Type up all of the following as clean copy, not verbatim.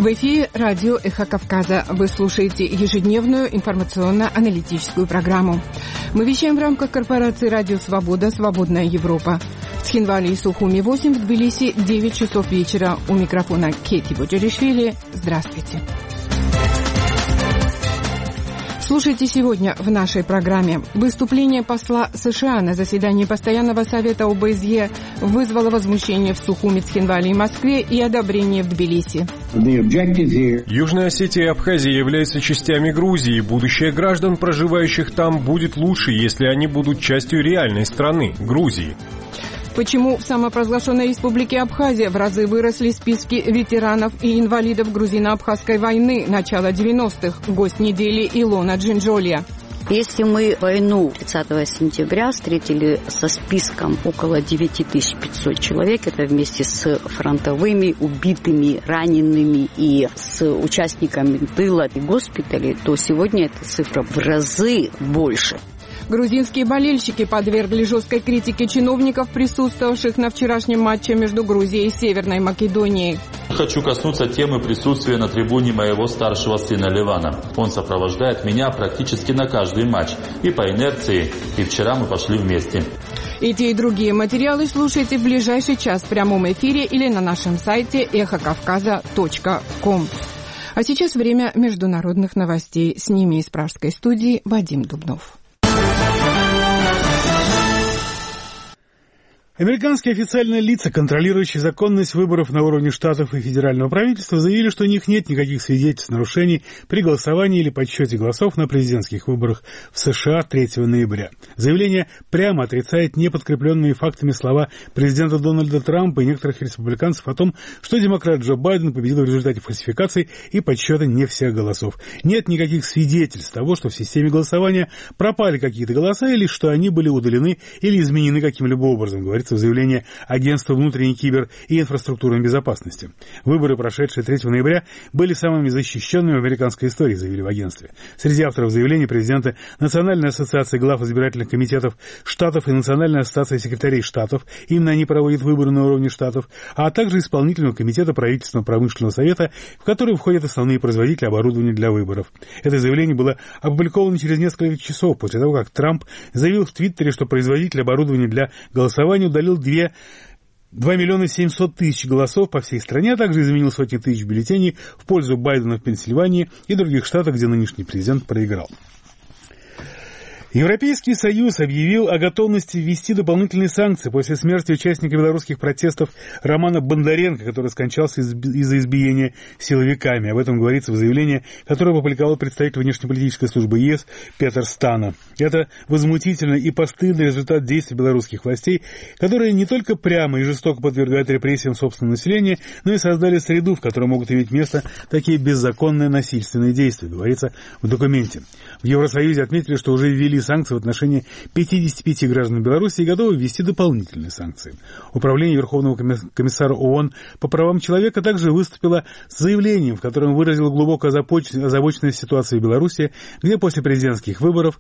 В эфире радио «Эхо Кавказа». Вы слушаете ежедневную информационно-аналитическую программу. Мы вещаем в рамках корпорации «Радио Свобода. Свободная Европа». В Цхинвале и Сухуми 8, в Тбилиси 9 часов вечера. У микрофона Кети Боджеришвили. Здравствуйте. Слушайте сегодня в нашей программе. Выступление посла США на заседании Постоянного совета ОБСЕ вызвало возмущение в Сухуми, Цхинвале и Москве и одобрение в Тбилиси. Южная Осетия и Абхазия являются частями Грузии. Будущее граждан, проживающих там, будет лучше, если они будут частью реальной страны – Грузии. Почему в самопровозглашенной республике Абхазия в разы выросли списки ветеранов и инвалидов грузино-абхазской войны начала 90-х? Гость недели Илона Джинджолья. Если мы войну 30 сентября встретили со списком около 9500 человек, это вместе с фронтовыми, убитыми, ранеными и с участниками тыла и госпиталей, то сегодня эта цифра в разы больше. Грузинские болельщики подвергли жесткой критике чиновников, присутствовавших на вчерашнем матче между Грузией и Северной Македонией. Хочу коснуться темы присутствия на трибуне моего старшего сына Левана. Он сопровождает меня практически на каждый матч. И по инерции, и вчера мы пошли вместе. Эти и другие материалы слушайте в ближайший час в прямом эфире или на нашем сайте эхокавказа.ком. А сейчас время международных новостей. С ними из пражской студии Вадим Дубнов. Американские официальные лица, контролирующие законность выборов на уровне штатов и федерального правительства, заявили, что у них нет никаких свидетельств нарушений при голосовании или подсчете голосов на президентских выборах в США 3 ноября. Заявление прямо отрицает неподкрепленные фактами слова президента Дональда Трампа и некоторых республиканцев о том, что демократ Джо Байден победил в результате фальсификаций и подсчета не всех голосов. Нет никаких свидетельств того, что в системе голосования пропали какие-то голоса или что они были удалены или изменены каким-либо образом, говорит в заявлении Агентства внутренней кибер- и инфраструктурной безопасности. Выборы, прошедшие 3 ноября, были самыми защищенными в американской истории, заявили в агентстве. Среди авторов заявления президенты Национальной ассоциации глав избирательных комитетов штатов и Национальной ассоциации секретарей штатов, именно они проводят выборы на уровне штатов, а также Исполнительного комитета правительственного промышленного совета, в который входят основные производители оборудования для выборов. Это заявление было опубликовано через несколько часов после того, как Трамп заявил в Твиттере, что производитель оборудования для голосования удалил 2 700 000 голосов по всей стране, а также изменил сотни тысяч бюллетеней в пользу Байдена в Пенсильвании и других штатах, где нынешний президент проиграл. Европейский Союз объявил о готовности ввести дополнительные санкции после смерти участника белорусских протестов Романа Бондаренко, который скончался из-за избиения силовиками. Об этом говорится в заявлении, которое опубликовал представитель внешнеполитической службы ЕС Петер Стано. Это возмутительный и постыдный результат действий белорусских властей, которые не только прямо и жестоко подвергают репрессиям собственного населения, но и создали среду, в которой могут иметь место такие беззаконные насильственные действия, говорится в документе. В Евросоюзе отметили, что уже ввели санкции в отношении 55 граждан Беларуси и готовы ввести дополнительные санкции. Управление Верховного комиссара ООН по правам человека также выступило с заявлением, в котором выразило глубокую озабоченность ситуации в Беларуси, где после президентских выборов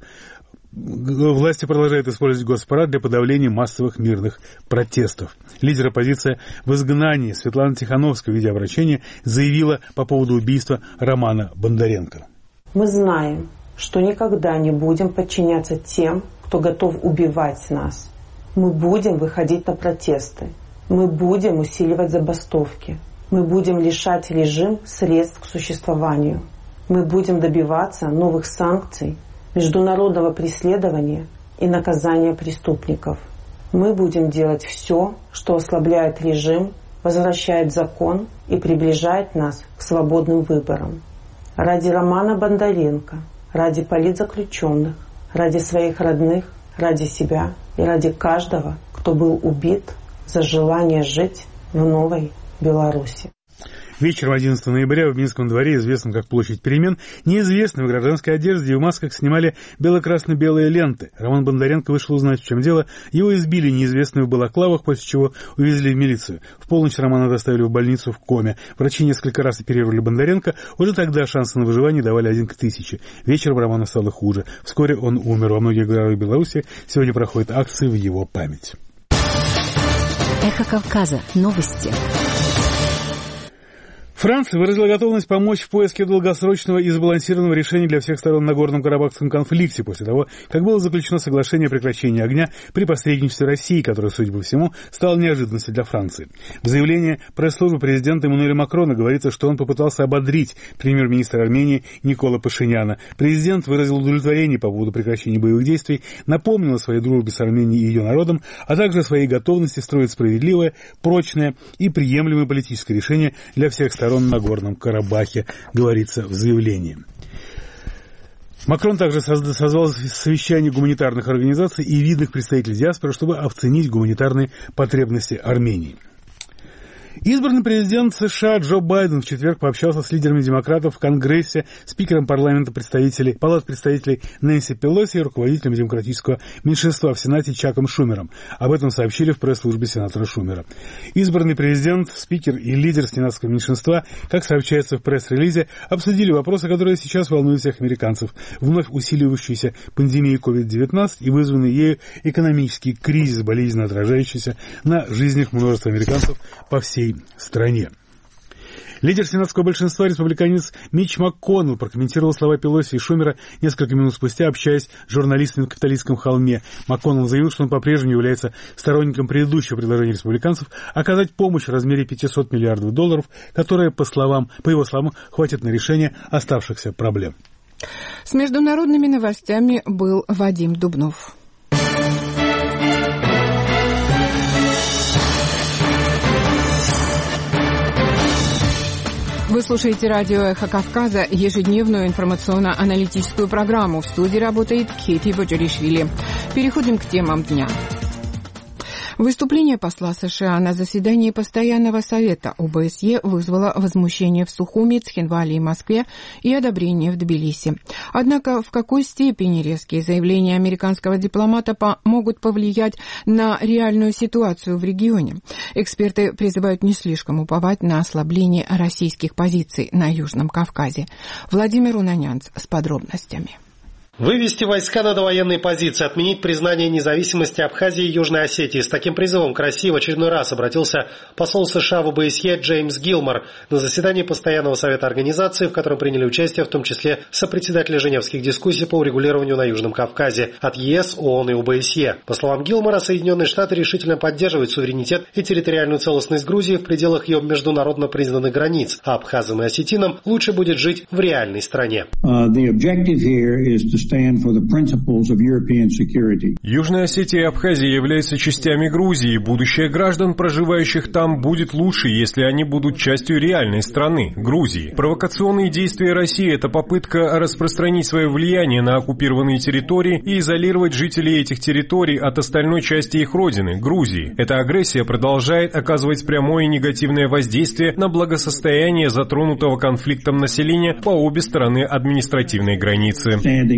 власти продолжают использовать госпарад для подавления массовых мирных протестов. Лидер оппозиции в изгнании Светлана Тихановская в видеообращении заявила по поводу убийства Романа Бондаренко. Мы знаем, что никогда не будем подчиняться тем, кто готов убивать нас. Мы будем выходить на протесты. Мы будем усиливать забастовки. Мы будем лишать режим средств к существованию. Мы будем добиваться новых санкций, международного преследования и наказания преступников. Мы будем делать все, что ослабляет режим, возвращает закон и приближает нас к свободным выборам. Ради Романа Бондаренко, ради политзаключенных, ради своих родных, ради себя и ради каждого, кто был убит за желание жить в новой Беларуси. Вечером 11 ноября в Минском дворе, известном как Площадь перемен, неизвестные в гражданской одежде и в масках снимали бело-красно-белые ленты. Роман Бондаренко вышел узнать, в чем дело. Его избили неизвестные в балаклавах, после чего увезли в милицию. В полночь Романа доставили в больницу в коме. Врачи несколько раз оперировали Бондаренко. Уже тогда шансы на выживание давали 1 к 1000. Вечером Роману стало хуже. Вскоре он умер. Во многих городах Беларуси сегодня проходят акции в его память. Эхо Кавказа. Новости. Франция выразила готовность помочь в поиске долгосрочного и сбалансированного решения для всех сторон в Нагорном Карабахском конфликте после того, как было заключено соглашение о прекращении огня при посредничестве России, которое, судя по всему, стало неожиданностью для Франции. В заявлении пресс-службы президента Эммануэля Макрона говорится, что он попытался ободрить премьер-министра Армении Никола Пашиняна. Президент выразил удовлетворение по поводу прекращения боевых действий, напомнил о своей дружбе с Арменией и ее народом, а также о своей готовности строить справедливое, прочное и приемлемое политическое решение для всех сторон в Нагорном Карабахе, говорится в заявлении. Макрон также созвал совещание гуманитарных организаций и видных представителей диаспоры, чтобы оценить гуманитарные потребности Армении. Избранный президент США Джо Байден в четверг пообщался с лидерами демократов в Конгрессе, спикером парламента Палат представителей Нэнси Пелоси и руководителем демократического меньшинства в Сенате Чаком Шумером. Об этом сообщили в пресс-службе сенатора Шумера. Избранный президент, спикер и лидер сенатского меньшинства, как сообщается в пресс-релизе, обсудили вопросы, которые сейчас волнуют всех американцев. Вновь усиливающуюся пандемию COVID-19 и вызванный ею экономический кризис, болезненно отражающийся на жизнях множества американцев по всей стране. Лидер сенатского большинства, республиканец Митч МакКоннелл, прокомментировал слова Пелоси и Шумера несколько минут спустя, общаясь с журналистами в Капитолийском холме. МакКоннелл заявил, что он по-прежнему является сторонником предыдущего предложения республиканцев оказать помощь в размере $500 миллиардов, которая, по его словам, хватит на решение оставшихся проблем. С международными новостями был Вадим Дубнов. Вы слушаете радио «Эхо Кавказа», ежедневную информационно-аналитическую программу. В студии работает Кити Боджаришвили. Переходим к темам дня. Выступление посла США на заседании Постоянного совета ОБСЕ вызвало возмущение в Сухуми, Цхинвале и Москве и одобрение в Тбилиси. Однако в какой степени резкие заявления американского дипломата могут повлиять на реальную ситуацию в регионе? Эксперты призывают не слишком уповать на ослабление российских позиций на Южном Кавказе. Владимир Унанянц с подробностями. Вывести войска на довоенные позиции, отменить признание независимости Абхазии и Южной Осетии. С таким призывом к России в очередной раз обратился посол США в ОБСЕ Джеймс Гилмор на заседании Постоянного совета организации, в котором приняли участие в том числе сопредседатели женевских дискуссий по урегулированию на Южном Кавказе от ЕС, ООН и ОБСЕ. По словам Гилмора, Соединенные Штаты решительно поддерживают суверенитет и территориальную целостность Грузии в пределах ее международно признанных границ, а абхазам и осетинам лучше будет жить в реальной стране. Южная Осетия и Абхазия являются частями Грузии. Будущее граждан, проживающих там, будет лучше, если они будут частью реальной страны, Грузии. Провокационные действия России – это попытка распространить свое влияние на оккупированные территории и изолировать жителей этих территорий от остальной части их родины, Грузии. Эта агрессия продолжает оказывать прямое негативное воздействие на благосостояние затронутого конфликтом населения по обе стороны административной границы.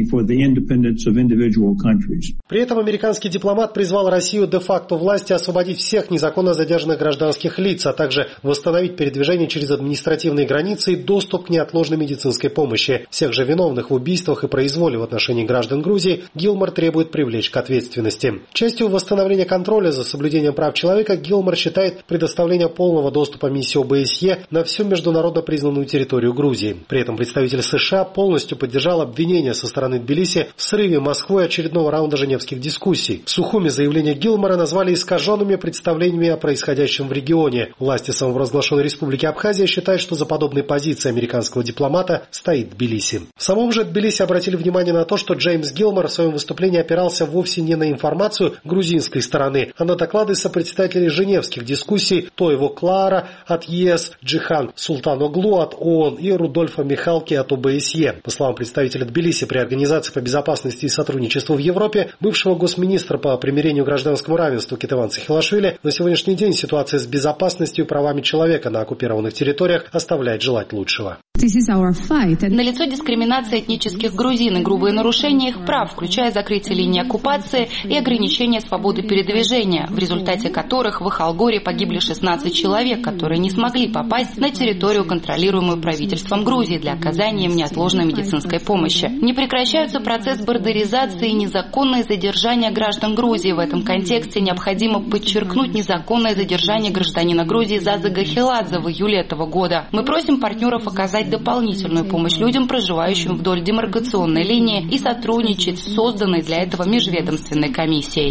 При этом американский дипломат призвал Россию де-факто власти освободить всех незаконно задержанных гражданских лиц, а также восстановить передвижение через административные границы и доступ к неотложной медицинской помощи. Всех же виновных в убийствах и произволе в отношении граждан Грузии Гилмор требует привлечь к ответственности. Частью восстановления контроля за соблюдением прав человека Гилмор считает предоставление полного доступа миссии ОБСЕ на всю международно признанную территорию Грузии. При этом представитель США полностью поддержал обвинения со стороны Тбилиси в срыве Москвой очередного раунда женевских дискуссий. В Сухуми заявления Гилмора назвали искаженными представлениями о происходящем в регионе. Власти самопровозглашенной республики Абхазия считают, что за подобной позицией американского дипломата стоит Тбилиси. В самом же Тбилиси обратили внимание на то, что Джеймс Гилмор в своем выступлении опирался вовсе не на информацию грузинской стороны, а на доклады сопредседателей женевских дискуссий Тойво Клара от ЕС, Джихан Султаноглу от ООН и Рудольфа Михалки от ОБСЕ. По словам представителя Тбилиси, при Организации по безопасности и сотрудничеству в Европе, бывшего госминистра по примирению и гражданскому равенству Кетеван Цахилашвили, на сегодняшний день ситуация с безопасностью и правами человека на оккупированных территориях оставляет желать лучшего. Налицо дискриминация этнических грузин и грубые нарушения их прав, включая закрытие линии оккупации и ограничение свободы передвижения, в результате которых в Ихалгоре погибли 16 человек, которые не смогли попасть на территорию, контролируемую правительством Грузии, для оказания им неотложной медицинской помощи. Не прекращают Продолжается процесс бордеризации и незаконное задержание граждан Грузии. В этом контексте необходимо подчеркнуть незаконное задержание гражданина Грузии Зазы Хеладзе в июле этого года. Мы просим партнеров оказать дополнительную помощь людям, проживающим вдоль демаркационной линии, и сотрудничать с созданной для этого межведомственной комиссией.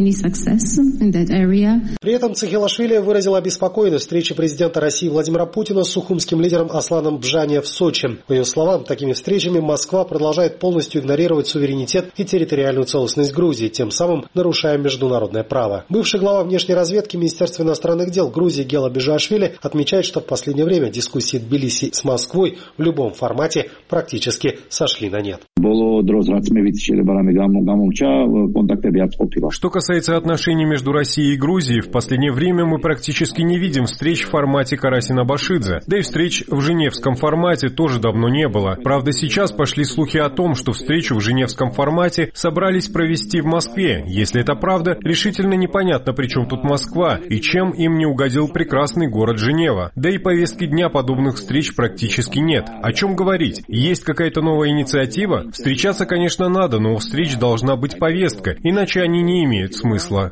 При этом Цихелашвили выразил обеспокоенность встрече президента России Владимира Путина с сухумским лидером Асланом Бжане в Сочи. По ее словам, такими встречами Москва продолжает полностью игнорировать суверенитет и территориальную целостность Грузии, тем самым нарушая международное право. Бывший глава внешней разведки Министерства иностранных дел Грузии Гела Бежиашвили отмечает, что в последнее время дискуссии Тбилиси с Москвой в любом формате практически сошли на нет. Что касается отношений между Россией и Грузией, в последнее время мы практически не видим встреч в формате Карасина-Башидзе. Да и встреч в женевском формате тоже давно не было. Правда, сейчас пошли слухи о том, что встречу в женевском формате собрались провести в Москве. Если это правда, решительно непонятно, при чем тут Москва и чем им не угодил прекрасный город Женева. Да и повестки дня подобных встреч практически нет. О чем говорить? Есть какая-то новая инициатива? Встречаться, конечно, надо, но у встреч должна быть повестка, иначе они не имеют смысла.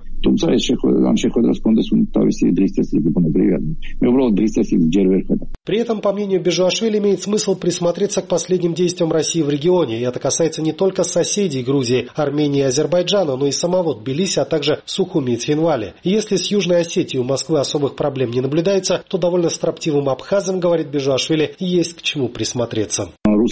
При этом, по мнению Бежиашвили, имеет смысл присмотреться к последним действиям России в регионе. И это касается не только соседей Грузии, Армении и Азербайджана, но и самого Тбилиси, а также Сухуми и Цхинвали. И если с Южной Осетией у Москвы особых проблем не наблюдается, то довольно строптивым абхазам, говорит Бежиашвили, есть к чему присмотреться.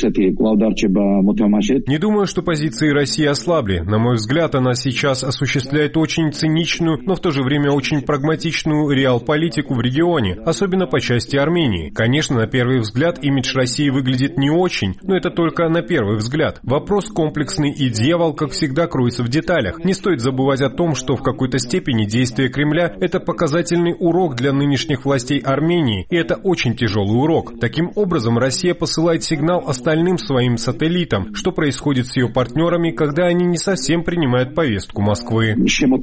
Не думаю, что позиции России ослабли. На мой взгляд, она сейчас осуществляет очень циничную, но в то же время очень прагматичную реал-политику в регионе, особенно по части Армении. Конечно, на первый взгляд имидж России выглядит не очень, но это только на первый взгляд. Вопрос комплексный, и дьявол, как всегда, кроется в деталях. Не стоит забывать о том, что в какой-то степени действия Кремля – это показательный урок для нынешних властей Армении, и это очень тяжелый урок. Таким образом, Россия посылает сигнал остальным своим сателлитам, что происходит с ее партнерами, когда они не совсем принимают повестку Москвы.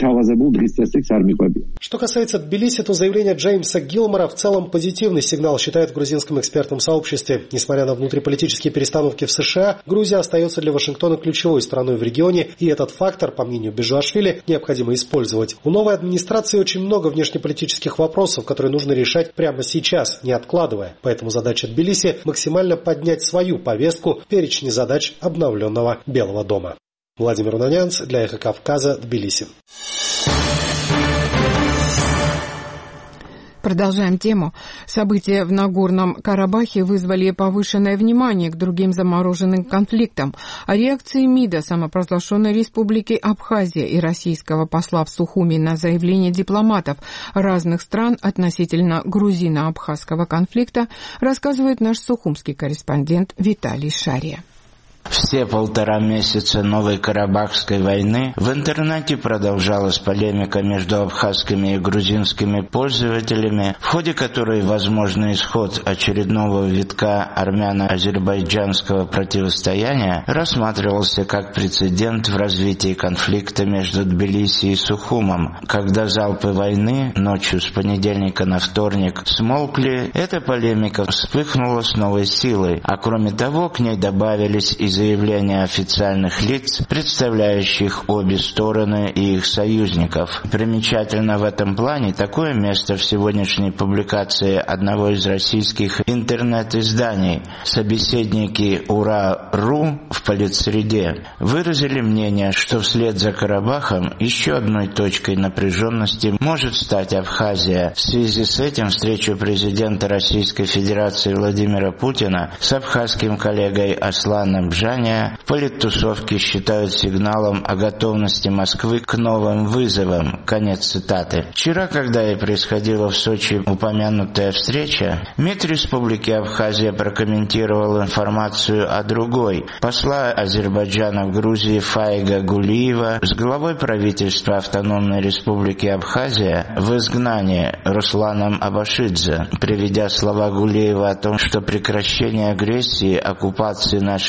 Что касается Тбилиси, то заявление Джеймса Гилмора в целом позитивный сигнал, считает в грузинском экспертном сообществе. Несмотря на внутриполитические перестановки в США, Грузия остается для Вашингтона ключевой страной в регионе, и этот фактор, по мнению Бежиашвили, необходимо использовать. У новой администрации очень много внешнеполитических вопросов, которые нужно решать прямо сейчас, не откладывая. Поэтому задача Тбилиси – максимально поднять свою повестку в перечне задач обновленного Белого дома. Владимир Унанянц для Эхо Кавказа, Тбилиси. Продолжаем тему. События в Нагорном Карабахе вызвали повышенное внимание к другим замороженным конфликтам. О реакции МИДа самопровозглашенной республики Абхазия и российского посла в Сухуми на заявление дипломатов разных стран относительно грузино-абхазского конфликта рассказывает наш сухумский корреспондент Виталий Шария. Все 1,5 месяца новой Карабахской войны в интернете продолжалась полемика между абхазскими и грузинскими пользователями, в ходе которой возможный исход очередного витка армяно-азербайджанского противостояния рассматривался как прецедент в развитии конфликта между Тбилиси и Сухумом. Когда залпы войны ночью с понедельника на вторник смолкли, эта полемика вспыхнула с новой силой, а кроме того к ней добавились и заявления официальных лиц, представляющих обе стороны и их союзников. Примечательно в этом плане такое место в сегодняшней публикации одного из российских интернет-изданий. Собеседники УРА.ру в политсреде выразили мнение, что вслед за Карабахом еще одной точкой напряженности может стать Абхазия. В связи с этим встречу президента Российской Федерации Владимира Путина с абхазским коллегой Асланом Бжане в политтусовке считают сигналом о готовности Москвы к новым вызовам. Конец цитаты. Вчера, когда и происходила в Сочи упомянутая встреча, МИД Республики Абхазия прокомментировал информацию о другой. Посла Азербайджана в Грузии Фаига Гулиева с главой правительства Автономной Республики Абхазия в изгнании Русланом Абашидзе, приведя слова Гулиева о том, что прекращение агрессии, оккупации наших земель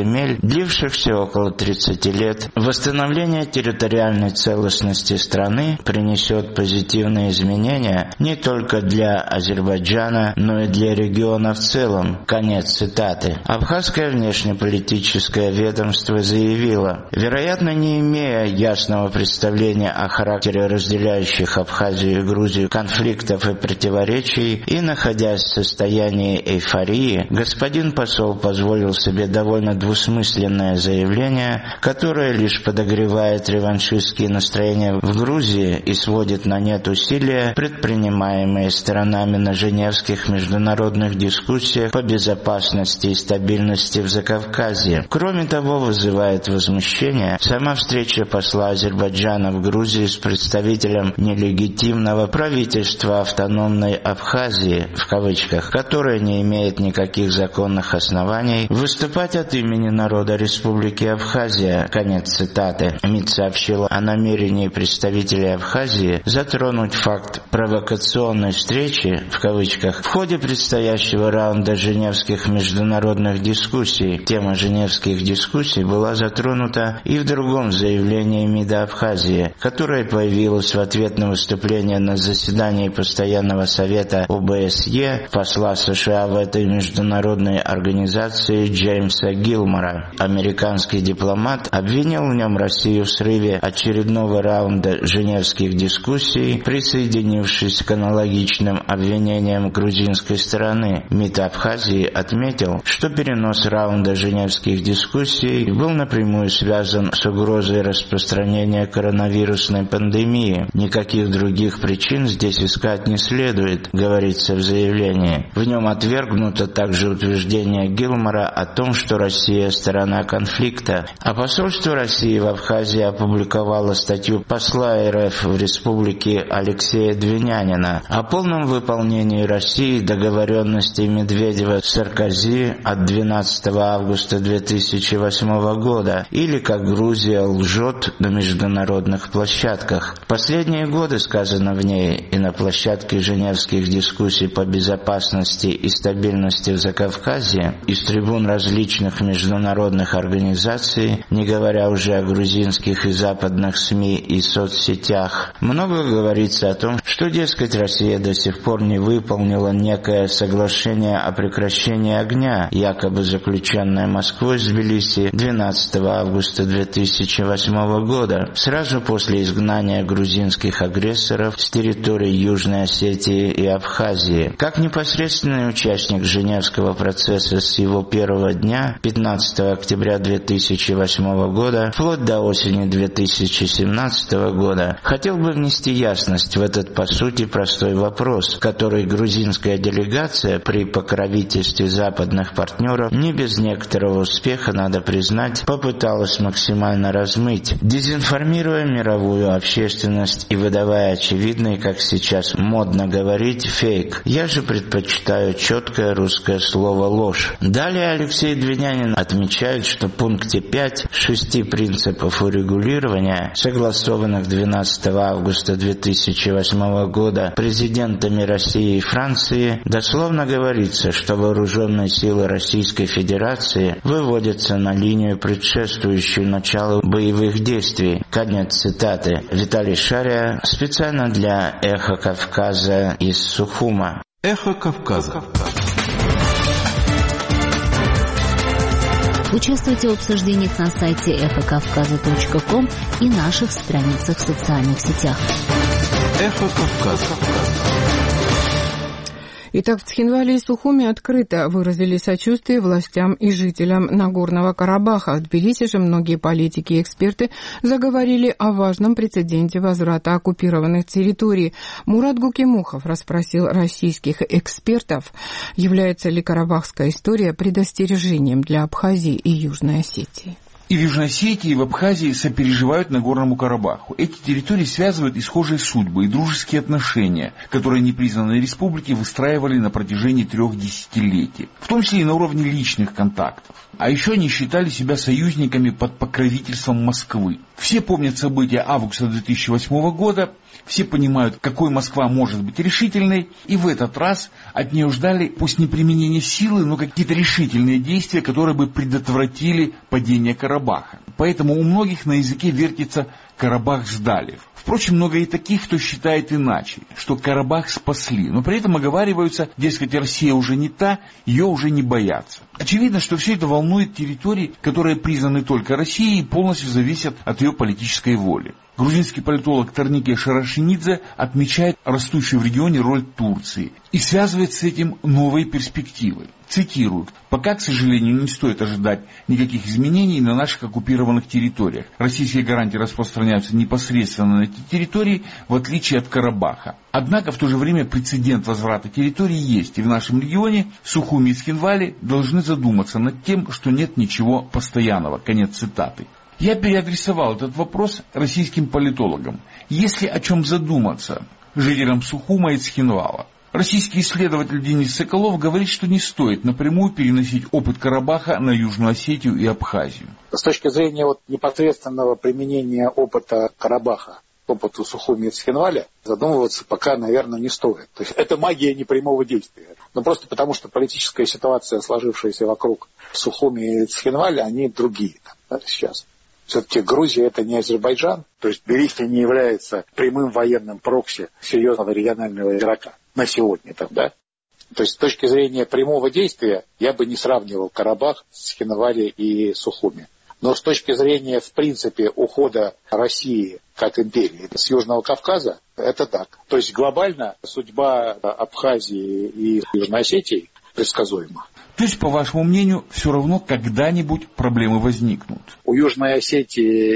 земель, длившихся около 30 лет, восстановление территориальной целостности страны принесет позитивные изменения не только для Азербайджана, но и для региона в целом. Конец цитаты. Абхазское внешнеполитическое ведомство заявило: вероятно, не имея ясного представления о характере разделяющих Абхазию и Грузию конфликтов и противоречий и находясь в состоянии эйфории, господин посол позволил себе довольно двусмысленное заявление, которое лишь подогревает реваншистские настроения в Грузии и сводит на нет усилия, предпринимаемые сторонами на женевских международных дискуссиях по безопасности и стабильности в Закавказье. Кроме того, вызывает возмущение сама встреча посла Азербайджана в Грузии с представителем нелегитимного правительства автономной Абхазии, в кавычках, которое не имеет никаких законных оснований выступать от имени народа Республики Абхазия. Конец цитаты. МИД сообщила о намерении представителей Абхазии затронуть факт провокационной встречи, в кавычках, в ходе предстоящего раунда женевских международных дискуссий. Тема женевских дискуссий была затронута и в другом заявлении МИДа Абхазии, которое появилось в ответ на выступление на заседании Постоянного совета ОБСЕ посла США в этой международной организации Джеймса Гилмора. Американский дипломат обвинил в нем Россию в срыве очередного раунда женевских дискуссий, присоединившись к аналогичным обвинениям грузинской стороны. МИД Абхазии отметил, что перенос раунда женевских дискуссий был напрямую связан с угрозой распространения коронавирусной пандемии. Никаких других причин здесь искать не следует, говорится в заявлении. В нем отвергнуто также утверждение Гилмора о том, что Россия сторона конфликта, а посольство России в Абхазии опубликовало статью посла РФ в республике Алексея Двинянина о полном выполнении России договоренностей Медведева-Саркози от 12 августа 2008 года, или как Грузия лжет на международных площадках. Последние годы, сказано в ней, и на площадке женевских дискуссий по безопасности и стабильности в Закавказье, из трибун различных международных организаций, не говоря уже о грузинских и западных СМИ и соцсетях, много говорится о том, что, дескать, Россия до сих пор не выполнила некое соглашение о прекращении огня, якобы заключенное Москвой с Тбилиси 12 августа 2008 года, сразу после изгнания грузинских агрессоров с территории Южной Осетии и Абхазии. Как непосредственный участник Женевского процесса с его первого дня, 15 октября 2008 года, вплоть до осени 2017 года, хотел бы внести ясность в этот, по сути, простой вопрос, который грузинская делегация при покровительстве западных партнеров не без некоторого успеха, надо признать, попыталась максимально размыть, дезинформируя мировую общественность и выдавая очевидный, как сейчас модно говорить, фейк. Я же предпочитаю четкое русское слово «ложь». Далее Алексей Двинянин отмечает, что в пункте 5 6 принципов урегулирования, согласованных 12 августа 2008 года президентами России и Франции, дословно говорится, что вооруженные силы Российской Федерации выводятся на линию, предшествующую началу боевых действий. Конец цитаты. Виталий Шария специально для «Эхо Кавказа» из Сухума. «Эхо Кавказа». Участвуйте в обсуждениях на сайте эхокавказа.ком и наших страницах в социальных сетях. «Эхо Кавказа». Итак, в Цхинвале и Сухуме открыто выразили сочувствие властям и жителям Нагорного Карабаха. В Тбилиси же многие политики и эксперты заговорили о важном прецеденте возврата оккупированных территорий. Мурат Гукимухов расспросил российских экспертов, является ли карабахская история предостережением для Абхазии и Южной Осетии. И в Южной Осетии, и в Абхазии сопереживают Нагорному Карабаху. Эти территории связывают и схожие судьбы, и дружеские отношения, которые непризнанные республики выстраивали на протяжении 3 десятилетий, в том числе и на уровне личных контактов. А еще они считали себя союзниками под покровительством Москвы. Все помнят события августа 2008 года, все понимают, какой Москва может быть решительной, и в этот раз от нее ждали, пусть не применение силы, но какие-то решительные действия, которые бы предотвратили падение Карабаха. Поэтому у многих на языке вертится «Карабах сдали». Впрочем, много и таких, кто считает иначе, что Карабах спасли, но при этом оговариваются, дескать, Россия уже не та, ее уже не боятся. Очевидно, что все это волнует территории, которые признаны только Россией и полностью зависят от ее политической воли. Грузинский политолог Торнике Шарашинидзе отмечает растущую в регионе роль Турции и связывает с этим новые перспективы. Цитируют: «Пока, к сожалению, не стоит ожидать никаких изменений на наших оккупированных территориях. Российские гарантии распространяются непосредственно на эти территории, в отличие от Карабаха. Однако в то же время прецедент возврата территорий есть, и в нашем регионе Сухуми и Цхинвали должны задуматься над тем, что нет ничего постоянного». Конец цитаты. Я переадресовал этот вопрос российским политологам. Есть ли о чем задуматься жителям Сухума и Цхинвала? Российский исследователь Денис Соколов говорит, что не стоит напрямую переносить опыт Карабаха на Южную Осетию и Абхазию. С точки зрения непосредственного применения опыта Карабаха, опыту Сухуми и Цхинваля, задумываться пока, наверное, не стоит. То есть это магия непрямого действия. Но просто потому, что политическая ситуация, сложившаяся вокруг Сухуми и Цхинваля, они другие сейчас. Все-таки Грузия — это не Азербайджан, то есть Тбилиси не является прямым военным прокси серьезного регионального игрока на сегодня. Да? То есть с точки зрения прямого действия я бы не сравнивал Карабах с Цхинвали и Сухуми. Но с точки зрения, в принципе, ухода России как империи с Южного Кавказа, это так. То есть глобально судьба Абхазии и Южной Осетии предсказуема. То есть, по вашему мнению, все равно когда-нибудь проблемы возникнут? У Южной Осетии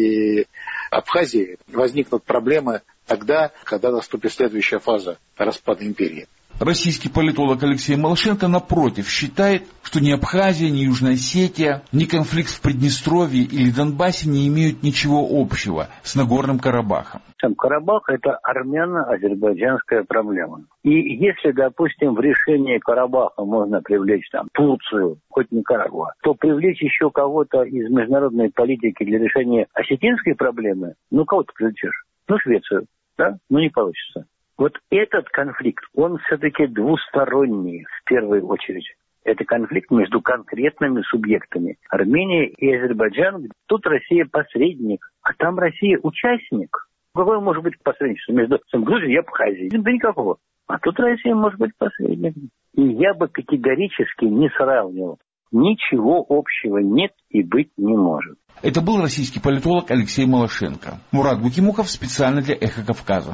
и Абхазии возникнут проблемы тогда, когда наступит следующая фаза распада империи. Российский политолог Алексей Малашенко, напротив, считает, что ни Абхазия, ни Южная Осетия, ни конфликт в Приднестровье или Донбассе не имеют ничего общего с Нагорным Карабахом. Сам Карабах – это армяно-азербайджанская проблема. И если, допустим, в решении Карабаха можно привлечь Турцию, хоть Никарагуа, то привлечь еще кого-то из международной политики для решения осетинской проблемы, кого ты привлечешь? Швецию, да? Не получится. Вот этот конфликт, он все-таки двусторонний в первую очередь. Это конфликт между конкретными субъектами. Армения и Азербайджан. Тут Россия посредник, а там Россия участник. Какое может быть посредничество между Грузией и Абхазией? Да никакого. А тут Россия может быть посредником. И я бы категорически не сравнивал. Ничего общего нет и быть не может. Это был российский политолог Алексей Малашенко. Мурат Букимухов специально для «Эхо Кавказа».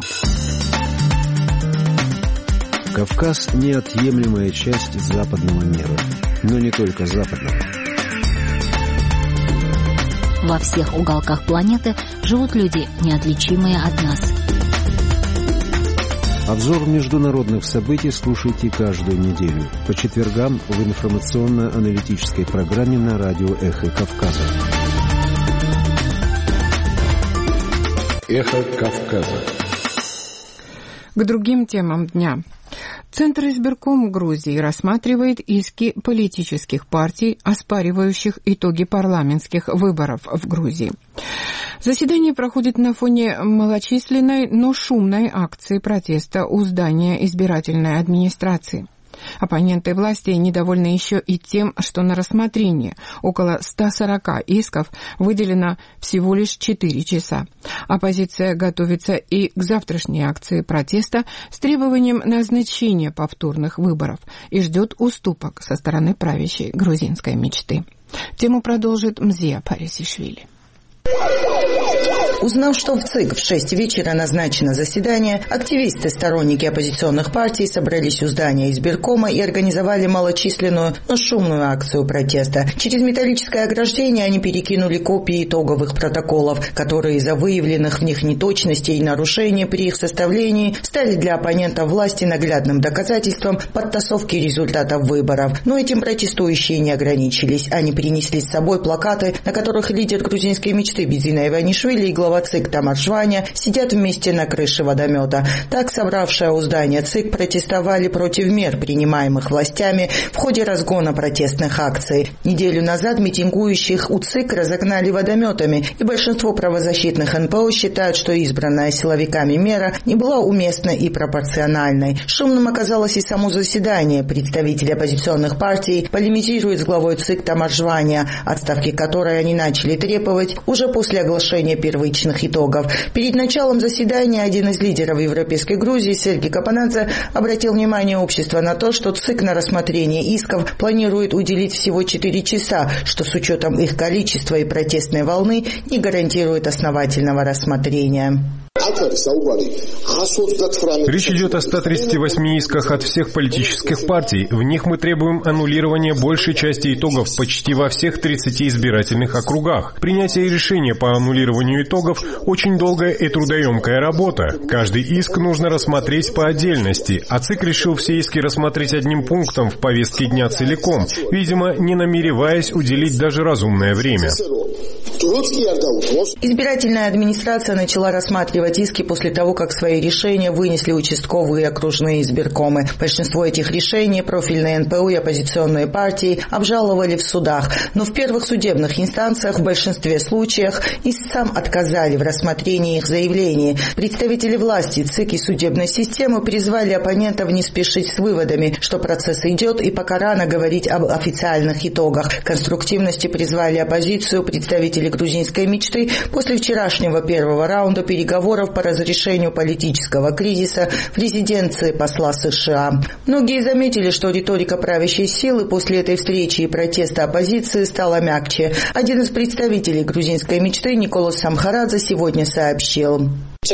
Кавказ – неотъемлемая часть западного мира, но не только западного. Во всех уголках планеты живут люди, неотличимые от нас. Обзор международных событий слушайте каждую неделю по четвергам в информационно-аналитической программе на радио «Эхо Кавказа». «Эхо Кавказа». К другим темам дня. Центр избирком Грузии рассматривает иски политических партий, оспаривающих итоги парламентских выборов в Грузии. Заседание проходит на фоне малочисленной, но шумной акции протеста у здания избирательной администрации. Оппоненты власти недовольны еще и тем, что на рассмотрение около 140 исков выделено всего лишь 4 часа. Оппозиция готовится и к завтрашней акции протеста с требованием назначения повторных выборов и ждет уступок со стороны правящей грузинской мечты. Тему продолжит Мзия Парисишвили. Узнав, что в ЦИК в 6 вечера назначено заседание, активисты, сторонники оппозиционных партий собрались у здания избиркома и организовали малочисленную, но шумную акцию протеста. Через металлическое ограждение они перекинули копии итоговых протоколов, которые из-за выявленных в них неточностей и нарушений при их составлении стали для оппонентов власти наглядным доказательством подтасовки результатов выборов. Но этим протестующие не ограничились. Они принесли с собой плакаты, на которых лидер грузинской мечты мечты Бедзина Иванишвили и глава ЦИК Тамар Жваня сидят вместе на крыше водомета. Так собравшие у здания ЦИК протестовали против мер, принимаемых властями в ходе разгона протестных акций. Неделю назад митингующих у ЦИК разогнали водометами, и большинство правозащитных НПО считают, что избранная силовиками мера не была уместной и пропорциональной. Шумным оказалось и само заседание. Представители оппозиционных партий полемизируют с главой ЦИК Тамар Жваня, отставки которой они начали требовать уже после оглашения первичных итогов. Перед началом заседания один из лидеров Европейской Грузии, Сергей Капанадзе, обратил внимание общества на то, что ЦИК на рассмотрение исков планирует уделить всего 4 часа, что с учетом их количества и протестной волны не гарантирует основательного рассмотрения. Речь идет о 138 исках от всех политических партий. В них мы требуем аннулирования большей части итогов почти во всех 30 избирательных округах. Принятие решения по аннулированию итогов – очень долгая и трудоемкая работа. Каждый иск нужно рассмотреть по отдельности, а ЦИК решил все иски рассмотреть одним пунктом в повестке дня целиком, видимо, не намереваясь уделить даже разумное время. Избирательная администрация начала рассматривать иски после того, как свои решения вынесли участковые и окружные избиркомы. Большинство этих решений профильные НПО и оппозиционные партии обжаловали в судах, но в первых судебных инстанциях в большинстве случаев истцам отказали в рассмотрении их заявлений. Представители власти, ЦИК и судебной системы призвали оппонентов не спешить с выводами, что процесс идет и пока рано говорить об официальных итогах. К конструктивности призвали оппозицию представители грузинской мечты после вчерашнего первого раунда переговоров по разрешению политического кризиса в резиденции посла США. Многие заметили, что риторика правящей силы после этой встречи и протеста оппозиции стала мягче. Один из представителей грузинской мечты, Николас Самхарадзе, сегодня сообщил: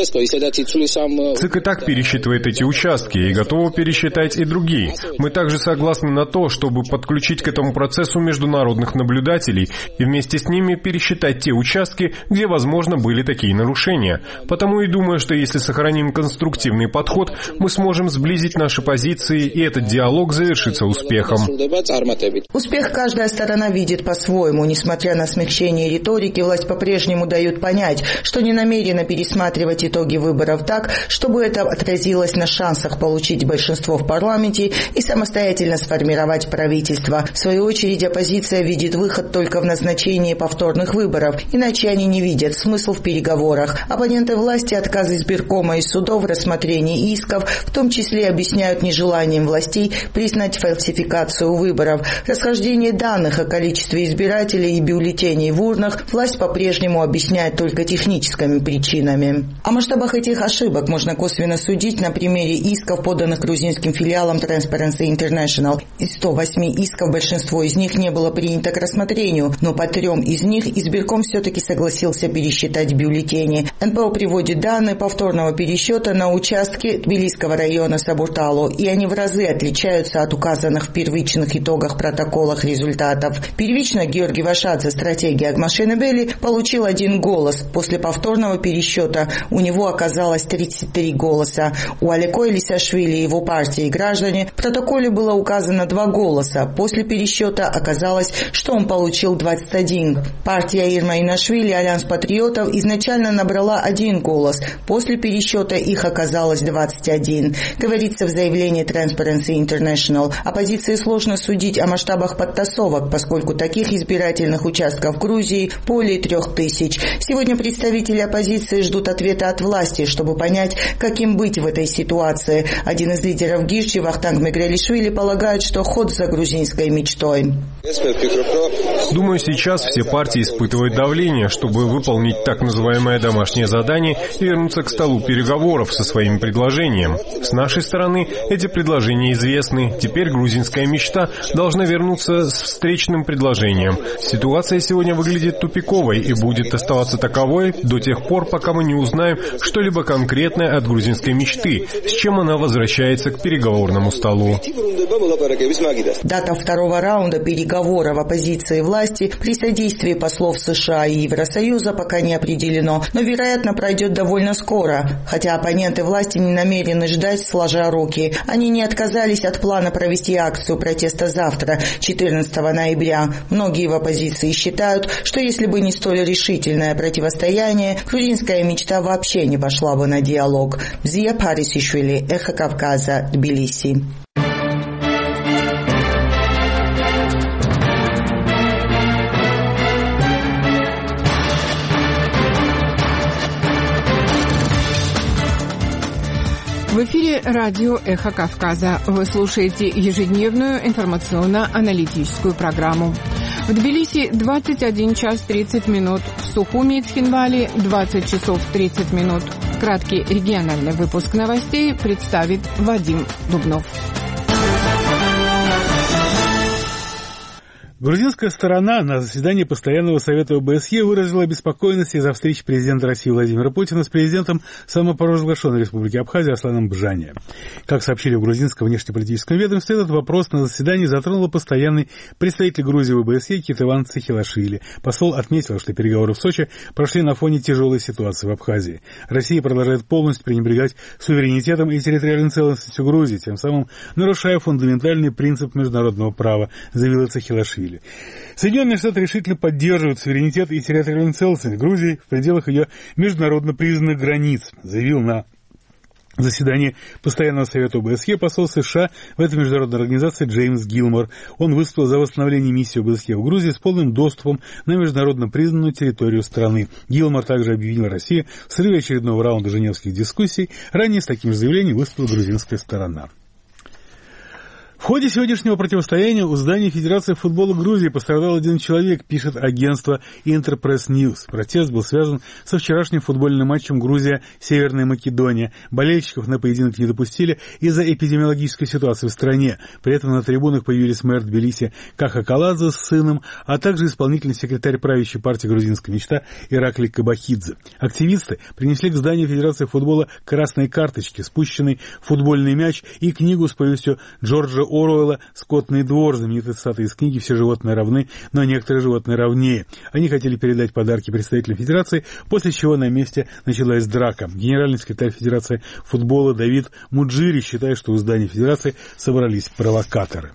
ЦИК и так пересчитывает эти участки и готова пересчитать и другие. Мы также согласны на то, чтобы подключить к этому процессу международных наблюдателей и вместе с ними пересчитать те участки, где, возможно, были такие нарушения. Потому и думаю, что если сохраним конструктивный подход, мы сможем сблизить наши позиции, и этот диалог завершится успехом. Успех каждая сторона видит по-своему. Несмотря на смягчение риторики, власть по-прежнему дает понять, что не намерена пересматривать итоги выборов так, чтобы это отразилось на шансах получить большинство в парламенте и самостоятельно сформировать правительство. В свою очередь, оппозиция видит выход только в назначении повторных выборов, иначе они не видят смысл в переговорах. Оппоненты власти отказы избиркома и судов в рассмотрении исков, в том числе объясняют нежеланием властей признать фальсификацию выборов. Расхождение данных о количестве избирателей и бюллетеней в урнах власть по-прежнему объясняет только техническими причинами. О масштабах этих ошибок можно косвенно судить на примере исков, поданных грузинским филиалом Transparency International. Из 108 исков большинство из них не было принято к рассмотрению, но по 3 из них избирком все-таки согласился пересчитать бюллетени. НПО приводит данные повторного пересчета на участке Тбилисского района Сабуртало, и они в разы отличаются от указанных в первичных итогах протоколах результатов. Первично Георгий Вашадзе, стратегия Агмашенебели, получил 1 голос. После повторного пересчета у него оказалось 33 голоса. У Алеко Элисашвили и его партии и граждане в протоколе было указано 2 голоса. После пересчета оказалось, что он получил 21. Партия Ирма Инашвили, Альянс патриотов, изначально набрала 1 голос. После пересчета их оказалось 21. Говорится в заявлении Transparency International. Оппозиции сложно судить о масштабах подтасовок, поскольку таких избирательных участков в Грузии более 3000. Сегодня представители оппозиции ждут ответа от власти, чтобы понять, как им быть в этой ситуации. Один из лидеров Гирчи, Вахтанг Мегрелишвили, полагает, что ход за грузинской мечтой. Думаю, сейчас все партии испытывают давление, чтобы выполнить так называемое домашнее задание и вернуться к столу переговоров со своим предложением. С нашей стороны эти предложения известны. Теперь грузинская мечта должна вернуться с встречным предложением. Ситуация сегодня выглядит тупиковой и будет оставаться таковой до тех пор, пока мы не узнаем, что-либо конкретное от грузинской мечты, с чем она возвращается к переговорному столу. Дата второго раунда переговоров оппозиции и власти при содействии послов США и Евросоюза пока не определено, но, вероятно, пройдет довольно скоро, хотя оппоненты власти не намерены ждать, сложа руки. Они не отказались от плана провести акцию протеста завтра, 14 ноября. Многие в оппозиции считают, что если бы не столь решительное противостояние, грузинская мечта вообще не пошла бы на диалог. Зия Парисишвили, Эхо Кавказа, Тбилиси. В эфире радио «Эхо Кавказа». Вы слушаете ежедневную информационно-аналитическую программу. В Тбилиси 21 час 30 минут, в Сухуми и Цхинвали 20 часов 30 минут. Краткий региональный выпуск новостей представит Вадим Дубнов. Грузинская сторона на заседании Постоянного совета ОБСЕ выразила обеспокоенность из-за встречи президента России Владимира Путина с президентом самопровозглашенной Республики Абхазия Асланом Бжани. Как сообщили в грузинском внешнеполитическом ведомстве, этот вопрос на заседании затронул постоянный представитель Грузии в ОБСЕ Кетыван Цихилашвили. Посол отметил, что переговоры в Сочи прошли на фоне тяжелой ситуации в Абхазии. Россия продолжает полностью пренебрегать суверенитетом и территориальной целостностью Грузии, тем самым нарушая фундаментальный принцип международного права, заявил Цихилашвили. Соединенные Штаты решительно поддерживают суверенитет и территориальную целостность Грузии в пределах ее международно признанных границ, заявил на заседании Постоянного совета ОБСЕ посол США в этой международной организации Джеймс Гилмор. Он выступил за восстановление миссии ОБСЕ в Грузии с полным доступом на международно признанную территорию страны. Гилмор также объявил Россию в срыве очередного раунда женевских дискуссий. Ранее с таким же заявлением выступила грузинская сторона. В ходе сегодняшнего противостояния у здания Федерации футбола Грузии пострадал один человек, пишет агентство Interpress News. Протест был связан со вчерашним футбольным матчем Грузия-Северная Македония. Болельщиков на поединок не допустили из-за эпидемиологической ситуации в стране. При этом на трибунах появились мэр Тбилиси Каха Каладзе с сыном, а также исполнительный секретарь правящей партии «Грузинская мечта» Иракли Кабахидзе. Активисты принесли к зданию Федерации футбола красные карточки, спущенный футбольный мяч и книгу с повестью Джорджа Оруэлла «Скотный двор», знаменитая цитата из книги «Все животные равны, но некоторые животные равнее». Они хотели передать подарки представителям Федерации, после чего на месте началась драка. Генеральный секретарь Федерации футбола Давид Муджири считает, что у здания Федерации собрались провокаторы.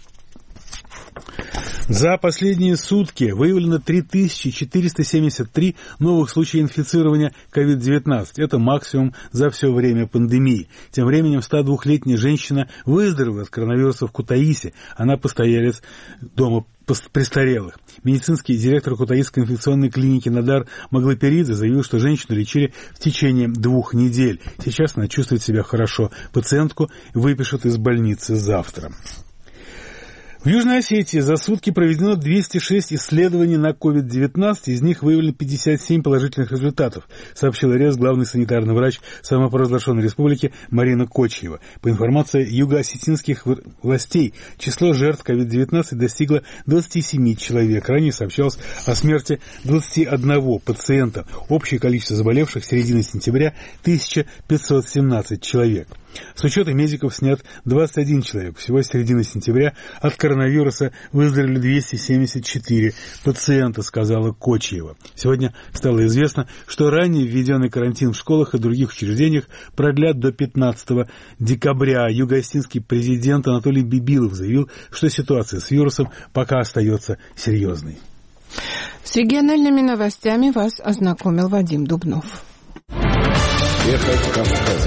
За последние сутки выявлено 3473 новых случая инфицирования COVID-19. Это максимум за все время пандемии. Тем временем 102-летняя женщина выздоровела от коронавируса в Кутаиси. Она постоялец дома престарелых. Медицинский директор Кутаисской инфекционной клиники Надар Маглаперидзе заявил, что женщину лечили в течение 2 недель. Сейчас она чувствует себя хорошо. Пациентку выпишут из больницы завтра. В Южной Осетии за сутки проведено 206 исследований на COVID-19, из них выявлено 57 положительных результатов, сообщила РЕС главный санитарный врач самопровозглашенной республики Марина Кочьева. По информации юго-осетинских властей, число жертв COVID-19 достигло 27 человек. Ранее сообщалось о смерти 21 пациента. Общее количество заболевших с середины сентября 1517 человек. С учета медиков снят 21 человек. Всего с середины сентября от коронавируса выздоровели 274 пациента, сказала Кочьева. Сегодня стало известно, что ранее введенный карантин в школах и других учреждениях продлят до 15 декабря. Юго-осетинский президент Анатолий Бибилов заявил, что ситуация с вирусом пока остается серьезной. С региональными новостями вас ознакомил Вадим Дубнов. Эхо Кавказа.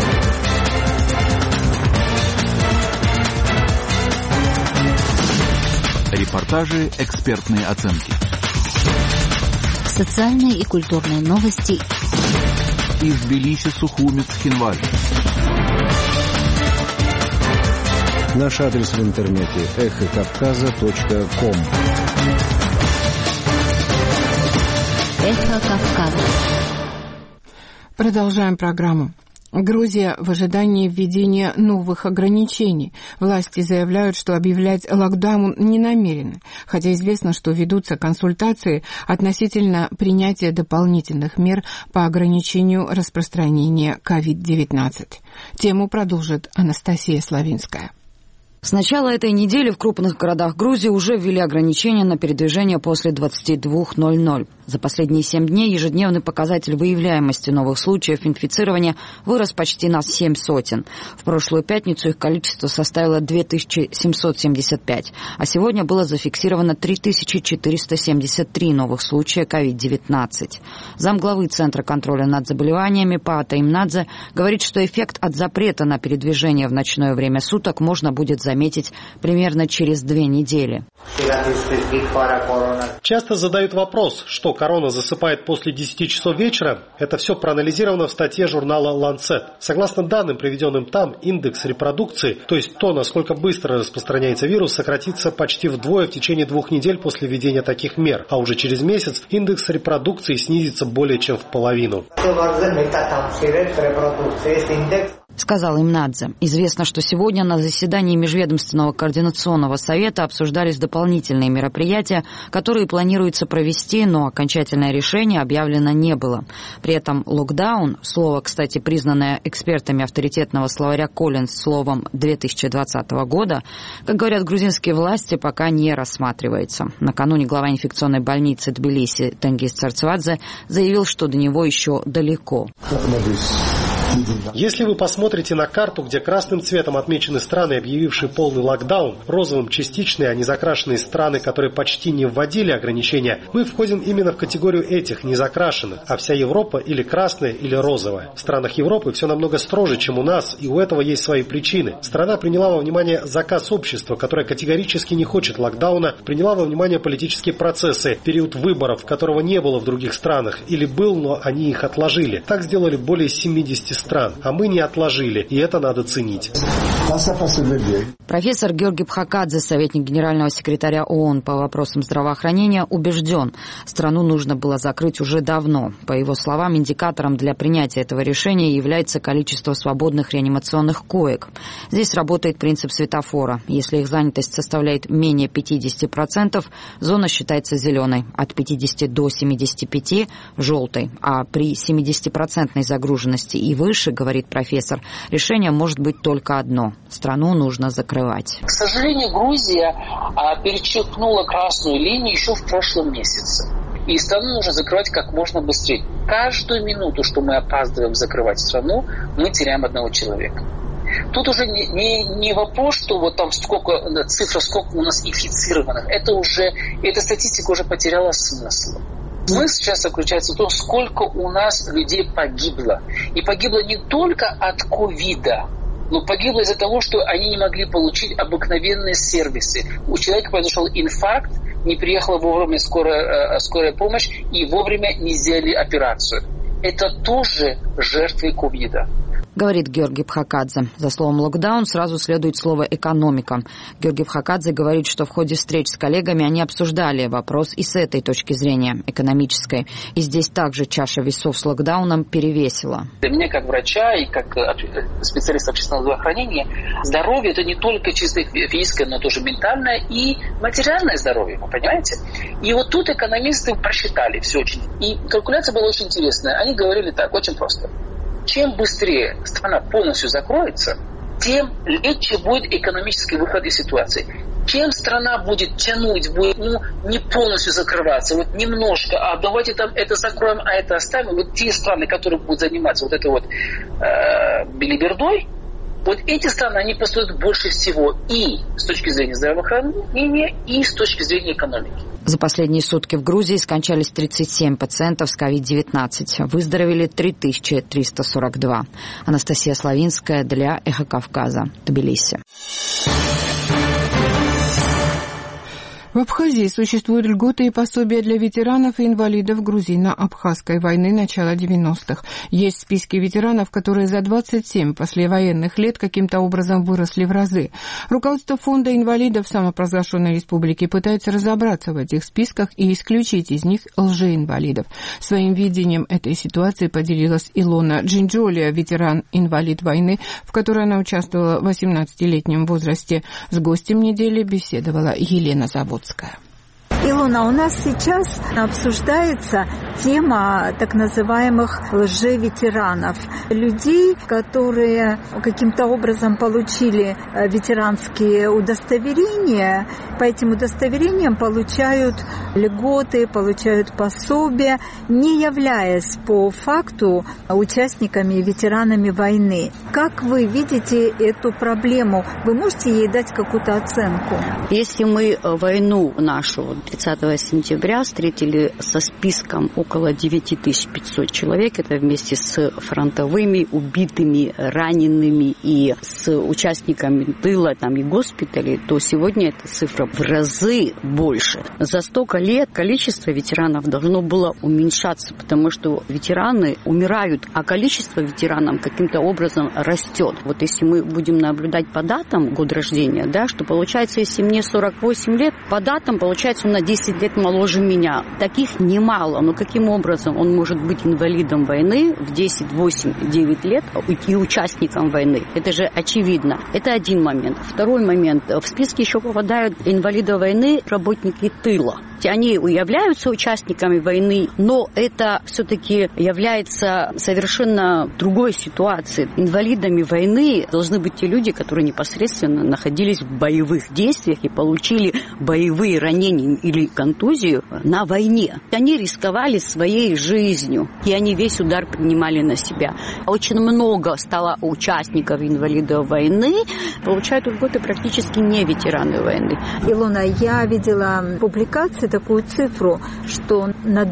Репортажи, экспертные оценки. Социальные и культурные новости. Из Тбилиси, Сухуми, Цхинвали. Наш адрес в интернете эхокавказа.ком. Эхо Кавказа. Продолжаем программу. Грузия в ожидании введения новых ограничений. Власти заявляют, что объявлять локдаун не намерены, хотя известно, что ведутся консультации относительно принятия дополнительных мер по ограничению распространения COVID-19. Тему продолжит Анастасия Славинская. С начала этой недели в крупных городах Грузии уже ввели ограничения на передвижение после 22:00. За последние 7 дней ежедневный показатель выявляемости новых случаев инфицирования вырос почти на 7 сотен. В прошлую пятницу их количество составило 2775, а сегодня было зафиксировано 3473 новых случая COVID-19. Замглавы Центра контроля над заболеваниями Паата Имнадзе говорит, что эффект от запрета на передвижение в ночное время суток можно будет заметить примерно через 2 недели. Часто задают вопрос, что корона засыпает после 10 часов вечера. Это все проанализировано в статье журнала Lancet. Согласно данным, приведенным там, индекс репродукции, то есть то, насколько быстро распространяется вирус, сократится почти вдвое в течение 2 недель после введения таких мер. А уже через месяц индекс репродукции снизится более чем в половину. Сказал Имнадзе. Известно, что сегодня на заседании Межведомственного координационного совета обсуждались дополнительные мероприятия, которые планируется провести, но окончательное решение объявлено не было. При этом локдаун, слово, кстати, признанное экспертами авторитетного словаря Коллинз словом 2020 года, как говорят грузинские власти, пока не рассматривается. Накануне глава инфекционной больницы Тбилиси Тенгиз Царцвадзе заявил, что до него еще далеко. Если вы посмотрите на карту, где красным цветом отмечены страны, объявившие полный локдаун, розовым частичные, а не закрашенные страны, которые почти не вводили ограничения, мы входим именно в категорию этих незакрашенных, а вся Европа или красная, или розовая. В странах Европы все намного строже, чем у нас, и у этого есть свои причины. Страна приняла во внимание заказ общества, которое категорически не хочет локдауна, приняла во внимание политические процессы, период выборов, которого не было в других странах, или был, но они их отложили. Так сделали более 70 стран, а мы не отложили, и это надо ценить. Профессор Георгий Бхакадзе, советник генерального секретаря ООН по вопросам здравоохранения, убежден, страну нужно было закрыть уже давно. По его словам, индикатором для принятия этого решения является количество свободных реанимационных коек. Здесь работает принцип светофора. Если их занятость составляет менее 50%, зона считается зеленой, от 50 до 75 – желтой, а при 70% загруженности и выше, говорит профессор, решение может быть только одно – страну нужно закрывать. К сожалению, Грузия перечеркнула красную линию еще в прошлом месяце. И страну нужно закрывать как можно быстрее. Каждую минуту, что мы опаздываем закрывать страну, мы теряем одного человека. Тут уже не вопрос, что вот там цифра, сколько у нас инфицированных. Эта статистика уже потеряла смысл. Смысл сейчас заключается в том, сколько у нас людей погибло. И погибло не только от ковида, но погибло из-за того, что они не могли получить обыкновенные сервисы. У человека произошел инфаркт, не приехала вовремя скорая помощь и вовремя не сделали операцию. Это тоже жертвы ковида. Говорит Георгий Бхакадзе. За словом «локдаун» сразу следует слово «экономика». Георгий Бхакадзе говорит, что в ходе встреч с коллегами они обсуждали вопрос и с этой точки зрения, экономической. И здесь также чаша весов с локдауном перевесила. Для меня, как врача и как специалиста общественного здравоохранения, здоровье – это не только чисто физическое, но тоже ментальное и материальное здоровье, вы понимаете? И вот тут экономисты просчитали все очень. И калькуляция была очень интересная. Они говорили так, очень просто. Чем быстрее страна полностью закроется, тем легче будет экономический выход из ситуации. Чем страна будет тянуть, будет не полностью закрываться, вот немножко, а давайте там это закроем, а это оставим. Вот те страны, которые будут заниматься вот этой вот белибердой, вот эти страны, они пострадают больше всего и с точки зрения здравоохранения, и с точки зрения экономики. За последние сутки в Грузии скончались 37 пациентов с COVID-19. Выздоровели 3342. Анастасия Славинская для «Эхо Кавказа», Тбилиси. В Абхазии существуют льготы и пособия для ветеранов и инвалидов грузино-абхазской войны начала 90-х. Есть списки ветеранов, которые за 27 послевоенных лет каким-то образом выросли в разы. Руководство фонда инвалидов самопровозглашенной республики пытается разобраться в этих списках и исключить из них лжеинвалидов. Своим видением этой ситуации поделилась Илона Джинджолия, ветеран-инвалид войны, в которой она участвовала в 18-летнем возрасте. С гостем недели беседовала Елена Заводская. Илона, у нас сейчас обсуждается тема так называемых лжеветеранов. Людей, которые каким-то образом получили ветеранские удостоверения, по этим удостоверениям получают льготы, получают пособия, не являясь по факту участниками и ветеранами войны. Как вы видите эту проблему? Вы можете ей дать какую-то оценку? Если мы войну нашу 30 сентября встретили со списком около 9500 человек, это вместе с фронтовыми, убитыми, ранеными и с участниками тыла там, и госпиталей, то сегодня эта цифра в разы больше. За столько лет количество ветеранов должно было уменьшаться, потому что ветераны умирают, а количество ветеранов каким-то образом растет. Вот если мы будем наблюдать по датам года рождения, да, что получается, если мне 48 лет, по датам получается он на 10 лет моложе меня. Таких немало, но каким образом он может быть инвалидом войны в 10, 8, 9 лет и участником войны? Это же очевидно. Это один момент. Второй момент. В списке еще попадают инвалиды войны, работники тыла. Они являются участниками войны, но это все-таки является совершенно другой ситуацией. Инвалидами войны должны быть те люди, которые непосредственно находились в боевых действиях и получили боевые ранения или контузию на войне. Они рисковали своей жизнью, и они весь удар принимали на себя. Очень много стало участников инвалидов войны, получают льготы практически не ветераны войны. Илона, я видела публикации такую цифру, что на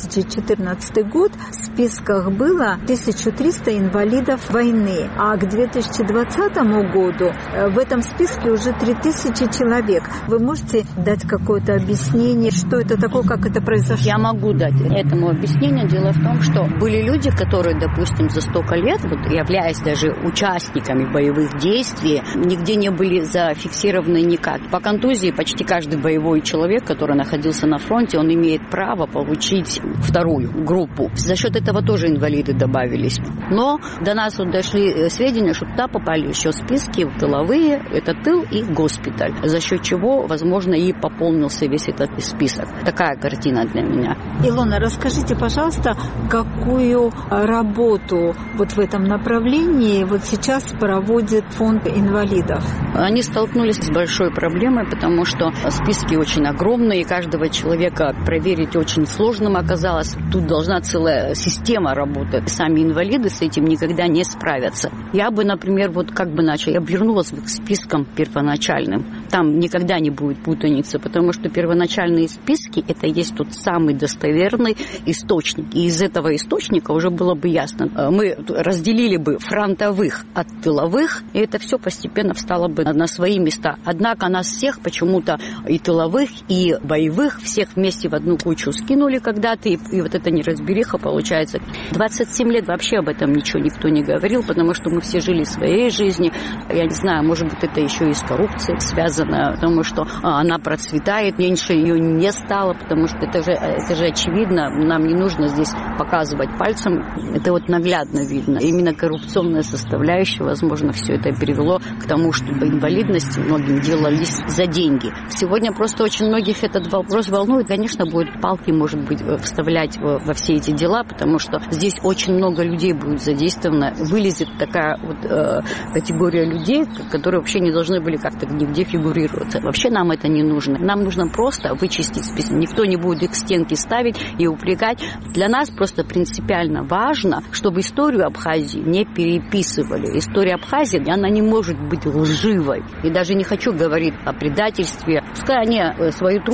2014 год в списках было 1300 инвалидов войны, а к 2020 году в этом списке уже 3000 человек. Вы можете дать какое-то объяснение, что это такое, как это произошло? Я могу дать этому объяснение. Дело в том, что были люди, которые, допустим, за столько лет, вот, являясь даже участниками боевых действий, нигде не были зафиксированы никак. По контузии почти каждый боевой человек, который находился на фронте, он имеет право получить вторую группу. За счет этого тоже инвалиды добавились. Но до нас вот дошли сведения, что туда попали еще списки тыловые, это тыл и госпиталь, за счет чего, возможно, и пополнился весь этот список. Такая картина для меня. Илона, расскажите, пожалуйста, какую работу вот в этом направлении вот сейчас проводит фонд инвалидов? Они столкнулись с большой проблемой, потому что списки очень огромные, и каждого человека проверить очень сложным оказалось. Тут должна целая система работать. Сами инвалиды с этим никогда не справятся. Я бы, например, вот как бы начала, я вернулась к спискам первоначальным. Там никогда не будет путаницы, потому что первоначальные списки – это есть тот самый достоверный источник. И из этого источника уже было бы ясно. Мы разделили бы фронтовых от тыловых, и это все постепенно встало бы на свои места. Однако нас всех почему-то и тыловых, и боевых всех вместе в одну кучу скинули когда-то, и вот эта неразбериха получается. 27 лет вообще об этом ничего никто не говорил, потому что мы все жили своей жизнью. Я не знаю, может быть, это еще и с коррупцией связано, потому что она процветает, меньше ее не стало, потому что это же очевидно, нам не нужно здесь показывать пальцем, это вот наглядно видно. Именно коррупционная составляющая, возможно, все это привело к тому, чтобы инвалидности многим делались за деньги. Сегодня просто очень многих этот вопрос волнует. Конечно, будет палки, может быть, вставлять во все эти дела, потому что здесь очень много людей будет задействовано. Вылезет такая вот категория людей, которые вообще не должны были как-то нигде фигурировать. Вообще нам это не нужно. Нам нужно просто вычистить список. Никто не будет их к стенке ставить и упрекать. Для нас просто принципиально важно, чтобы историю Абхазии не переписывали. История Абхазии, она не может быть лживой. И даже не хочу говорить о предательстве. Пускай они свою трусость и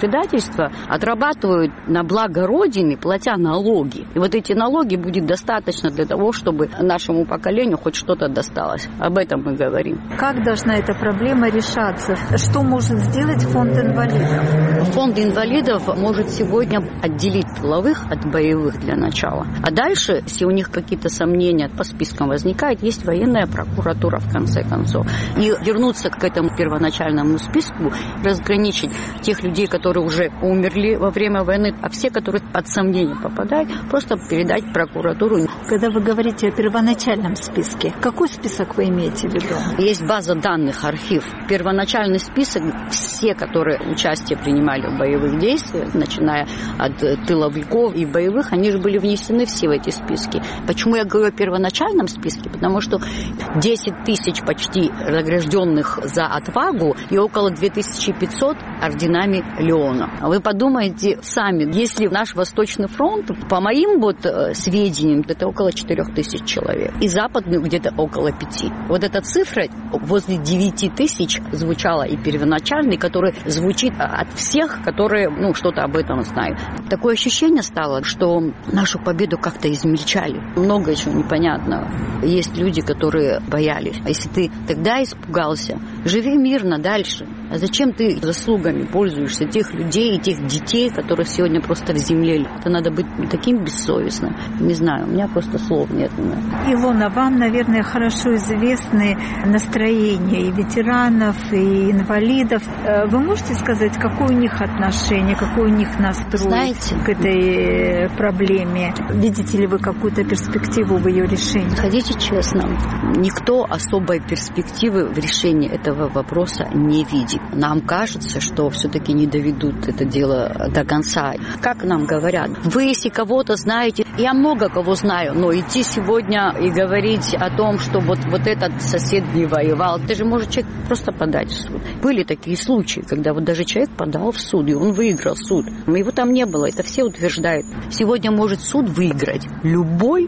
предательства, отрабатывают на благо Родины, платя налоги. И вот эти налоги будет достаточно для того, чтобы нашему поколению хоть что-то досталось. Об этом мы говорим. Как должна эта проблема решаться? Что может сделать фонд инвалидов? Фонд инвалидов может сегодня отделить тыловых от боевых для начала. А дальше, если у них какие-то сомнения по спискам возникают, есть военная прокуратура в конце концов. И вернуться к этому первоначальному списку, разграничить тех людей, которые уже умерли во время войны, а все, которые под сомнение попадают, просто передать в прокуратуру. Когда вы говорите о первоначальном списке, какой список вы имеете в виду? Есть база данных, архив. Первоначальный список, все, которые участие принимали в боевых действиях, начиная от тыловиков и боевых, они же были внесены все в эти списки. Почему я говорю о первоначальном списке? Потому что 10 тысяч почти награжденных за отвагу и около 2500 орденами Леона. Вы подумайте сами, если наш Восточный фронт, по моим сведениям, это около 4000 человек, и Западный где-то около 5. Вот эта цифра возле 9 тысяч звучала и первоначальный, который звучит от всех, которые что-то об этом знают. Такое ощущение стало, что нашу победу как-то измельчали. Много еще непонятного. Есть люди, которые боялись. А если ты тогда испугался, живи мирно дальше. А зачем ты заслугами пользуешься тех людей и тех детей, которых сегодня просто в земле? Это надо быть таким бессовестным. Не знаю, у меня просто слов нет. Илона, вам, наверное, хорошо известны настроения и ветеранов, и инвалидов. Вы можете сказать, какое у них отношение, какой у них настрой к этой проблеме? Видите ли вы какую-то перспективу в ее решении? Хотите честно, никто особой перспективы в решении этого вопроса не видит. Нам кажется, что все-таки не доведут это дело до конца. Как нам говорят, вы, если кого-то знаете, я много кого знаю, но идти сегодня и говорить о том, что вот этот сосед не воевал, ты же можешь человек просто подать в суд. Были такие случаи, когда вот даже человек подал в суд, и он выиграл суд. Но его там не было, это все утверждают. Сегодня может суд выиграть любой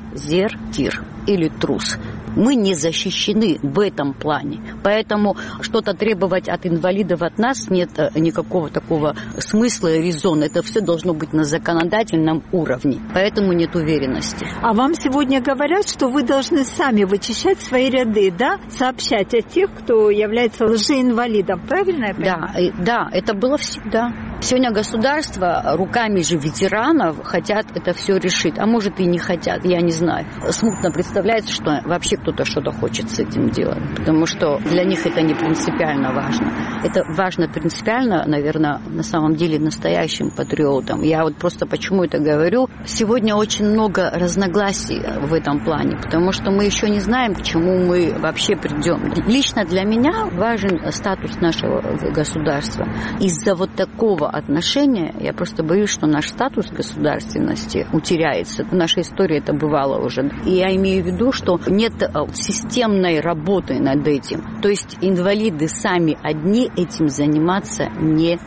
дезертир или трус. Мы не защищены в этом плане. Поэтому что-то требовать от инвалидов от нас нет никакого такого смысла и резона. Это все должно быть на законодательном уровне. Поэтому нет уверенности. А вам сегодня говорят, что вы должны сами вычищать свои ряды, да? Сообщать о тех, кто является лжеинвалидом. Правильно я понимаю? Да, это было всегда. Сегодня государство руками же ветеранов хотят это все решить. А может и не хотят, я не знаю. Смутно представляется, что вообще кто-то что-то хочет с этим делать. Потому что для них это не принципиально важно. Это важно принципиально, наверное, на самом деле настоящим патриотам. Я вот просто почему это говорю. Сегодня очень много разногласий в этом плане. Потому что мы еще не знаем, к чему мы вообще придем. Лично для меня важен статус нашего государства. Из-за вот такого отношения я просто боюсь, что наш статус государственности утеряется. В нашей истории это бывало уже. И я имею в виду, что нет системной работы над этим. То есть инвалиды сами одни этим заниматься не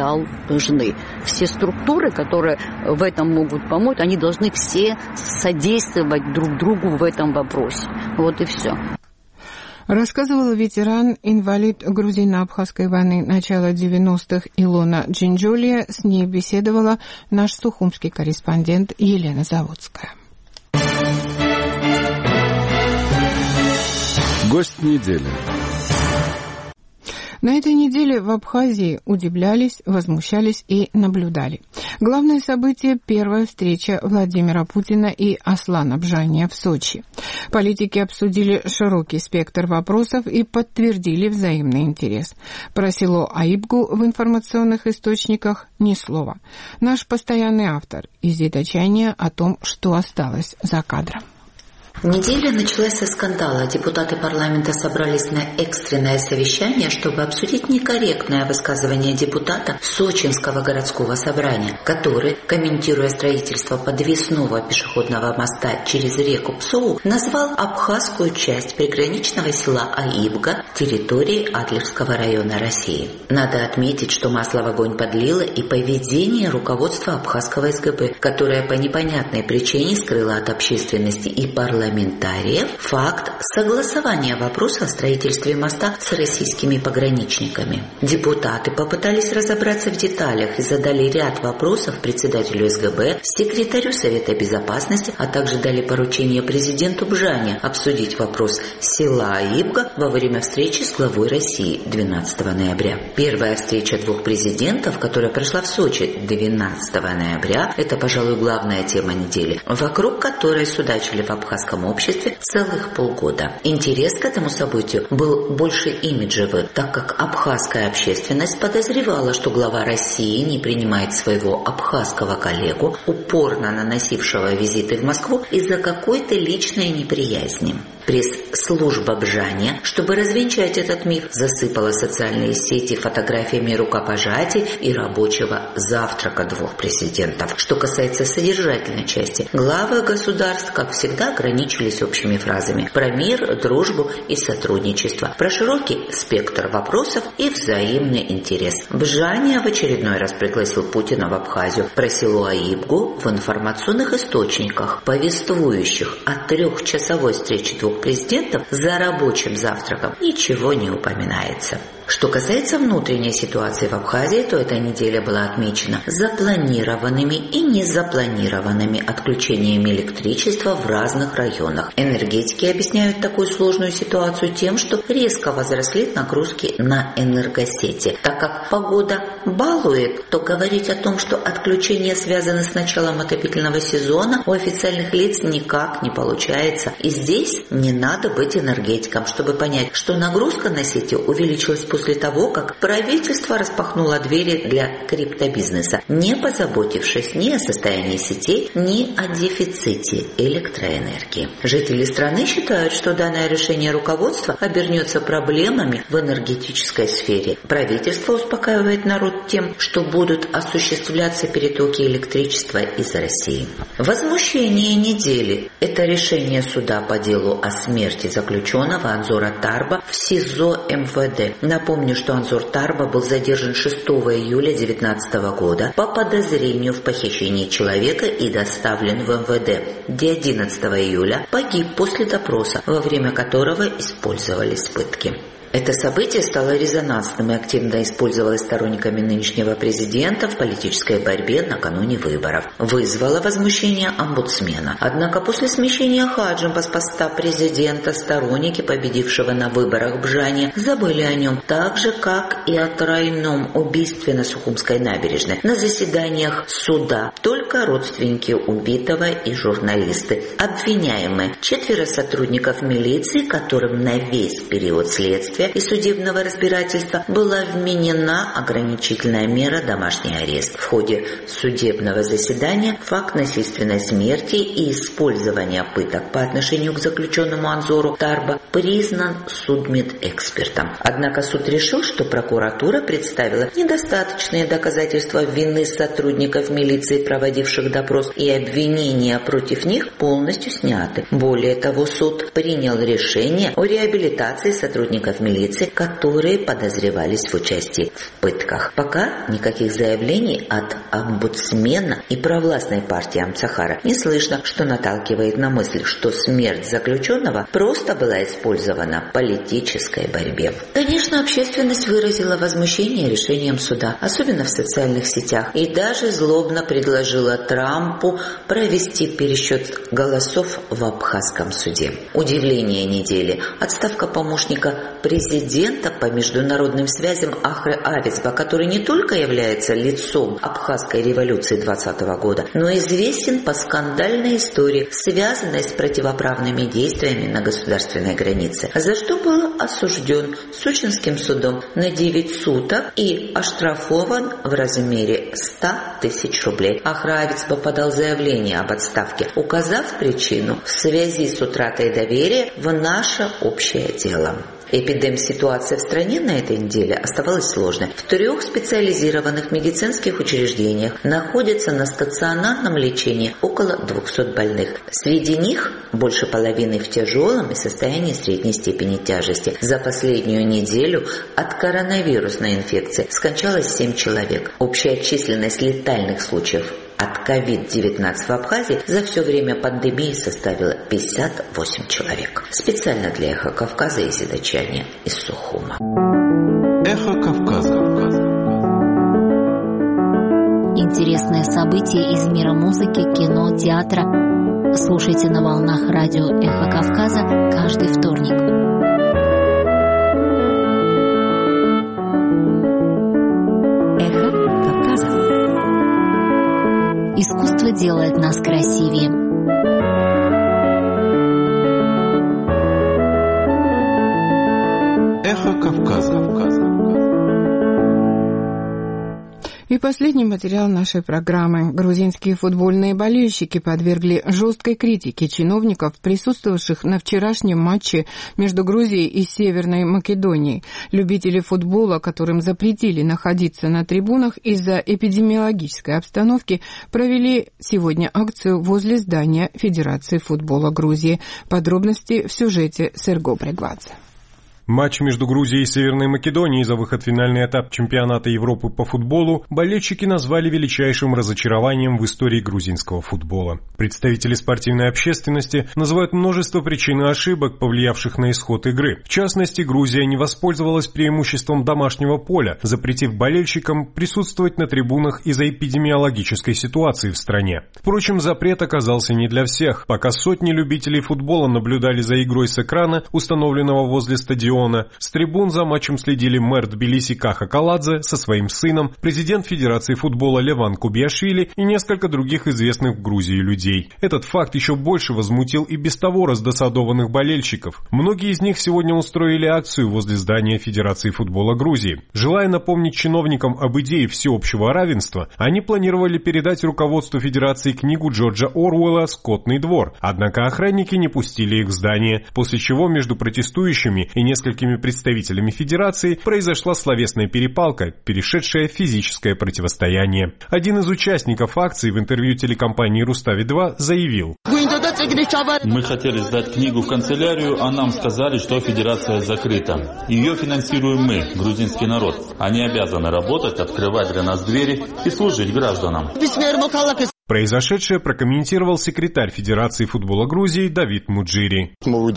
должны. Все структуры, которые в этом могут помочь, они должны все содействовать друг другу в этом вопросе. Вот и все. Рассказывала ветеран-инвалид грузино-абхазской войны начала 90-х Илона Джинджолия. С ней беседовала наш сухумский корреспондент Елена Заводская. Гость недели. На этой неделе в Абхазии удивлялись, возмущались и наблюдали. Главное событие – первая встреча Владимира Путина и Аслана Бжания в Сочи. Политики обсудили широкий спектр вопросов и подтвердили взаимный интерес. Про село Аибгу в информационных источниках ни слова. Наш постоянный автор Изида Чайния о том, что осталось за кадром. Неделя началась со скандала. Депутаты парламента собрались на экстренное совещание, чтобы обсудить некорректное высказывание депутата Сочинского городского собрания, который, комментируя строительство подвесного пешеходного моста через реку Псоу, назвал абхазскую часть приграничного села Аибга территорией Адлерского района России. Надо отметить, что масло в огонь подлило и поведение руководства абхазского СГБ, которое по непонятной причине скрыло от общественности и парламента парламентариев факт согласования вопроса о строительстве моста с российскими пограничниками. Депутаты попытались разобраться в деталях и задали ряд вопросов председателю СГБ, секретарю Совета Безопасности, а также дали поручение президенту Бжане обсудить вопрос села Аибга во время встречи с главой России 12 ноября. Первая встреча двух президентов, которая прошла в Сочи 12 ноября, это, пожалуй, главная тема недели, вокруг которой судачили в абхазском обществе целых полгода. Интерес к этому событию был больше имиджевый, так как абхазская общественность подозревала, что глава России не принимает своего абхазского коллегу, упорно наносившего визиты в Москву, из-за какой-то личной неприязни. Пресс-служба Бжане, чтобы развенчать этот миф, засыпала социальные сети фотографиями рукопожатий и рабочего завтрака двух президентов. Что касается содержательной части, главы государств, как всегда, ограничились общими фразами про мир, дружбу и сотрудничество, про широкий спектр вопросов и взаимный интерес. Бжане в очередной раз пригласил Путина в Абхазию, про село Аибгу в информационных источниках, повествующих о трехчасовой встрече двух президентов за рабочим завтраком, ничего не упоминается. Что касается внутренней ситуации в Абхазии, то эта неделя была отмечена запланированными и незапланированными отключениями электричества в разных районах. Энергетики объясняют такую сложную ситуацию тем, что резко возросли нагрузки на энергосети. Так как погода балует, то говорить о том, что отключения связаны с началом отопительного сезона, у официальных лиц никак не получается. И здесь не надо быть энергетиком, чтобы понять, что нагрузка на сети увеличилась после того, как правительство распахнуло двери для криптобизнеса, не позаботившись ни о состоянии сетей, ни о дефиците электроэнергии. Жители страны считают, что данное решение руководства обернется проблемами в энергетической сфере. Правительство успокаивает народ тем, что будут осуществляться перетоки электричества из России. Возмущение недели – это решение суда по делу о смерти заключенного Анзора Тарба в СИЗО МВД. Напомню, что Анзор Тарба был задержан 6 июля 2019 года по подозрению в похищении человека и доставлен в МВД, где 11 июля погиб после допроса, во время которого использовались пытки. Это событие стало резонансным и активно использовалось сторонниками нынешнего президента в политической борьбе накануне выборов. Вызвало возмущение омбудсмена. Однако после смещения Хаджимба с поста президента сторонники победившего на выборах Бжане забыли о нем, так же, как и о тройном убийстве на Сухумской набережной. На заседаниях суда только родственники убитого и журналисты. Обвиняемые 4 сотрудников милиции, которым на весь период следствия и судебного разбирательства была вменена ограничительная мера домашний арест. В ходе судебного заседания факт насильственной смерти и использования пыток по отношению к заключенному Анзору Тарба признан судмедэкспертом. Однако суд решил, что прокуратура представила недостаточные доказательства вины сотрудников милиции, проводивших допрос, и обвинения против них полностью сняты. Более того, суд принял решение о реабилитации сотрудников милиции, которые подозревались в участии в пытках. Пока никаких заявлений от омбудсмена и провластной партии Амцахара не слышно, что наталкивает на мысль, что смерть заключенного просто была использована в политической борьбе. Конечно, общественность выразила возмущение решением суда, особенно в социальных сетях, и даже злобно предложила Трампу провести пересчет голосов в абхазском суде. Удивление недели – отставка помощника президента по международным связям Ахры Авицба, который не только является лицом абхазской революции 2020 года, но известен по скандальной истории, связанной с противоправными действиями на государственной границе, за что был осужден Сочинским судом на 9 суток и оштрафован в размере 100 тысяч рублей. Ахра Авицба подал заявление об отставке, указав причину в связи с утратой доверия в наше общее дело. Эпидемситуация в стране на этой неделе оставалась сложной. В 3 специализированных медицинских учреждениях находятся на стационарном лечении около 200 больных. Среди них больше половины в тяжелом и состоянии средней степени тяжести. За последнюю неделю от коронавирусной инфекции скончалось 7 человек. Общая численность летальных случаев от COVID-19 в Абхазии за все время пандемии составила 58 человек. Специально для «Эхо Кавказа» и Изидачане из Сухума. «Эхо Кавказа». Интересные события из мира музыки, кино, театра. Слушайте на волнах радио «Эхо Кавказа» каждый вторник. «Эхо Кавказа». Искусство делает нас красивее. «Эхо Кавказа». И последний материал нашей программы. Грузинские футбольные болельщики подвергли жесткой критике чиновников, присутствовавших на вчерашнем матче между Грузией и Северной Македонией. Любители футбола, которым запретили находиться на трибунах из-за эпидемиологической обстановки, провели сегодня акцию возле здания Федерации футбола Грузии. Подробности в сюжете Серго Брегвадзе. Матч между Грузией и Северной Македонией за выход в финальный этап чемпионата Европы по футболу болельщики назвали величайшим разочарованием в истории грузинского футбола. Представители спортивной общественности называют множество причин и ошибок, повлиявших на исход игры. В частности, Грузия не воспользовалась преимуществом домашнего поля, запретив болельщикам присутствовать на трибунах из-за эпидемиологической ситуации в стране. Впрочем, запрет оказался не для всех. Пока сотни любителей футбола наблюдали за игрой с экрана, установленного возле стадиона, с трибун за матчем следили мэр Тбилиси Каха Каладзе со своим сыном, президент Федерации футбола Леван Кубиашвили и несколько других известных в Грузии людей. Этот факт еще больше возмутил и без того раздосадованных болельщиков. Многие из них сегодня устроили акцию возле здания Федерации футбола Грузии. Желая напомнить чиновникам об идее всеобщего равенства, они планировали передать руководству Федерации книгу Джорджа Оруэлла «Скотный двор». Однако охранники не пустили их в здание, после чего между протестующими и несколькими представителями Федерации произошла словесная перепалка, перешедшая в физическое противостояние. Один из участников акции в интервью телекомпании «Рустави-2» заявил: «Мы хотели сдать книгу в канцелярию, а нам сказали, что Федерация закрыта. Ее финансируем мы, грузинский народ. Они обязаны работать, открывать для нас двери и служить гражданам». Произошедшее прокомментировал секретарь Федерации футбола Грузии Давид Муджири.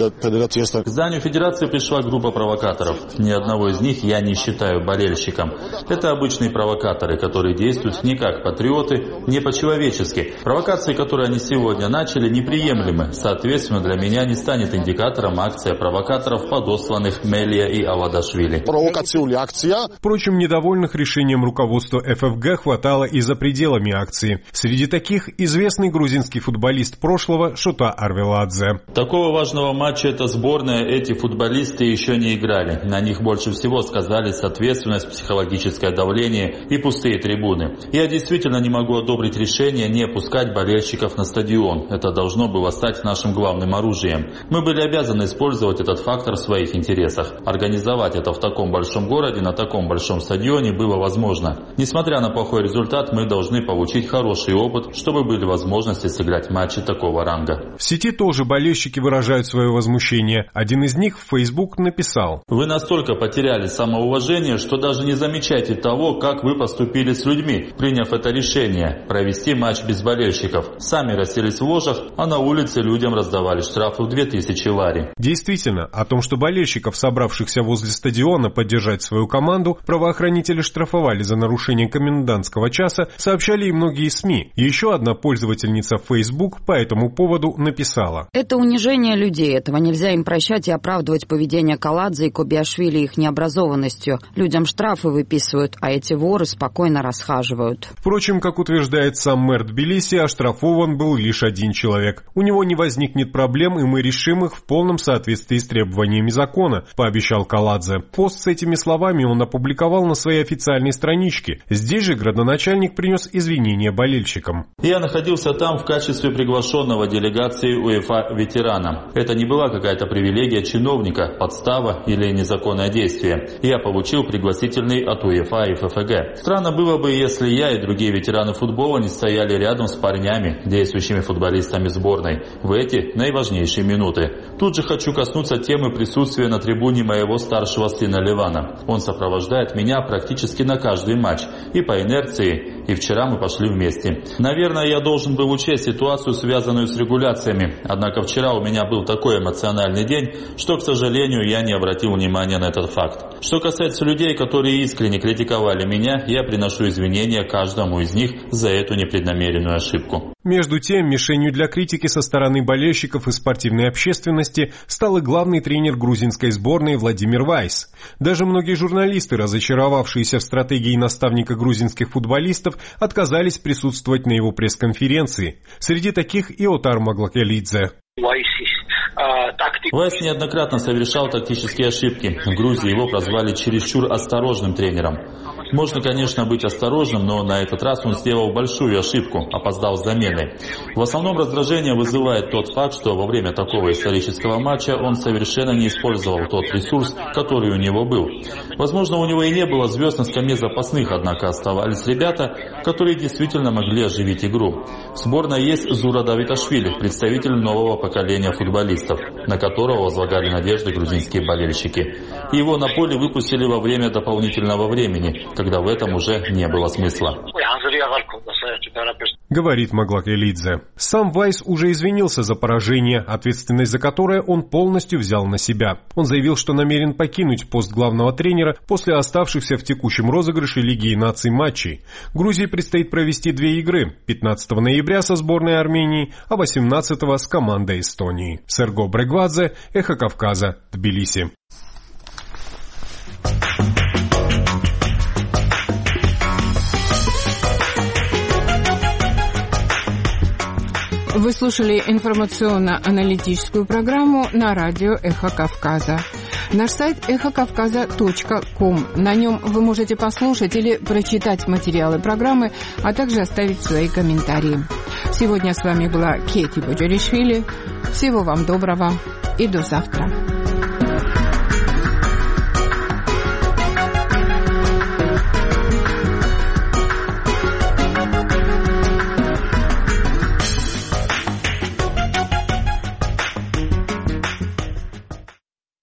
К зданию Федерации пришла группа провокаторов. Ни одного из них я не считаю болельщиком. Это обычные провокаторы, которые действуют не как патриоты, не по-человечески. Провокации, которые они сегодня начали, неприемлемы. Соответственно, для меня не станет индикатором акция провокаторов, подосланных Мелия и Авадашвили. Впрочем, недовольных решением руководства ФФГ хватало и за пределами акции. Среди таких известный грузинский футболист прошлого Шота Арвеладзе. Такого важного матча эта сборная, эти футболисты еще не играли. На них больше всего сказались ответственность, психологическое давление и пустые трибуны. Я действительно не могу одобрить решение не пускать болельщиков на стадион. Это должно было стать нашим главным оружием. Мы были обязаны использовать этот фактор в своих интересах. Организовать это в таком большом городе, на таком большом стадионе было возможно. Несмотря на плохой результат, мы должны получить хороший опыт, чтобы были возможности сыграть матчи такого ранга. В сети тоже болельщики выражают свое возмущение. Один из них в Facebook написал: «Вы настолько потеряли самоуважение, что даже не замечаете того, как вы поступили с людьми, приняв это решение провести матч без болельщиков. Сами расселись в ложах, а на улице людям раздавали штрафы в 2000 лари». Действительно, о том, что болельщиков, собравшихся возле стадиона поддержать свою команду, правоохранители штрафовали за нарушение комендантского часа, сообщали и многие СМИ. Еще одна пользовательница Facebook по этому поводу написала: «Это унижение людей. Этого нельзя им прощать и оправдывать поведение Каладзе и Кубиашвили их необразованностью. Людям штрафы выписывают, а эти воры спокойно расхаживают». Впрочем, как утверждает сам мэр Тбилиси, оштрафован был лишь один человек. У него не возникнет проблем, и мы решим их в полном соответствии с требованиями закона, пообещал Каладзе. Пост с этими словами он опубликовал на своей официальной страничке. Здесь же градоначальник принес извинения болельщикам. Я находился там в качестве приглашенного делегации УЕФА ветерана. Это не была какая-то привилегия чиновника, подстава или незаконное действие. Я получил пригласительный от УЕФА и ФФГ. Странно было бы, если я и другие ветераны футбола не стояли рядом с парнями, действующими футболистами сборной, в эти наиважнейшие минуты. Тут же хочу коснуться темы присутствия на трибуне моего старшего сына Левана. Он сопровождает меня практически на каждый матч. И по инерции, и вчера мы пошли вместе. Наверное, я должен был учесть ситуацию, связанную с регуляциями. Однако вчера у меня был такой эмоциональный день, что, к сожалению, я не обратил внимания на этот факт. Что касается людей, которые искренне критиковали меня, я приношу извинения каждому из них за эту непреднамеренную ошибку. Между тем, мишенью для критики со стороны болельщиков и спортивной общественности стал и главный тренер грузинской сборной Владимир Вайс. Даже многие журналисты, разочаровавшиеся в стратегии наставника грузинских футболистов, отказались присутствовать на его пресс-конференции. Среди таких и Отар Маглакелидзе. Вайс неоднократно совершал тактические ошибки. В Грузии его прозвали чересчур осторожным тренером. Можно, конечно, быть осторожным, но на этот раз он сделал большую ошибку, опоздал с заменой. В основном раздражение вызывает тот факт, что во время такого исторического матча он совершенно не использовал тот ресурс, который у него был. Возможно, у него и не было звезд на скамье запасных, однако оставались ребята, которые действительно могли оживить игру. В сборной есть Зура Давиташвили, представитель нового поколения футболистов, на которого возлагали надежды грузинские болельщики. Его на поле выпустили во время дополнительного времени, когда в этом уже не было смысла. Говорит Маглакелидзе. Сам Вайс уже извинился за поражение, ответственность за которое он полностью взял на себя. Он заявил, что намерен покинуть пост главного тренера после оставшихся в текущем розыгрыше Лиги наций матчей. Грузии предстоит провести 2 игры – 15 ноября со сборной Армении, а 18 с командой Эстонии. Серго Брегвадзе, Эхо Кавказа, Тбилиси. Вы слушали информационно-аналитическую программу на радио «Эхо Кавказа». Наш сайт эхокавказа.ком. На нем вы можете послушать или прочитать материалы программы, а также оставить свои комментарии. Сегодня с вами была Кети Боджаришвили. Всего вам доброго и до завтра.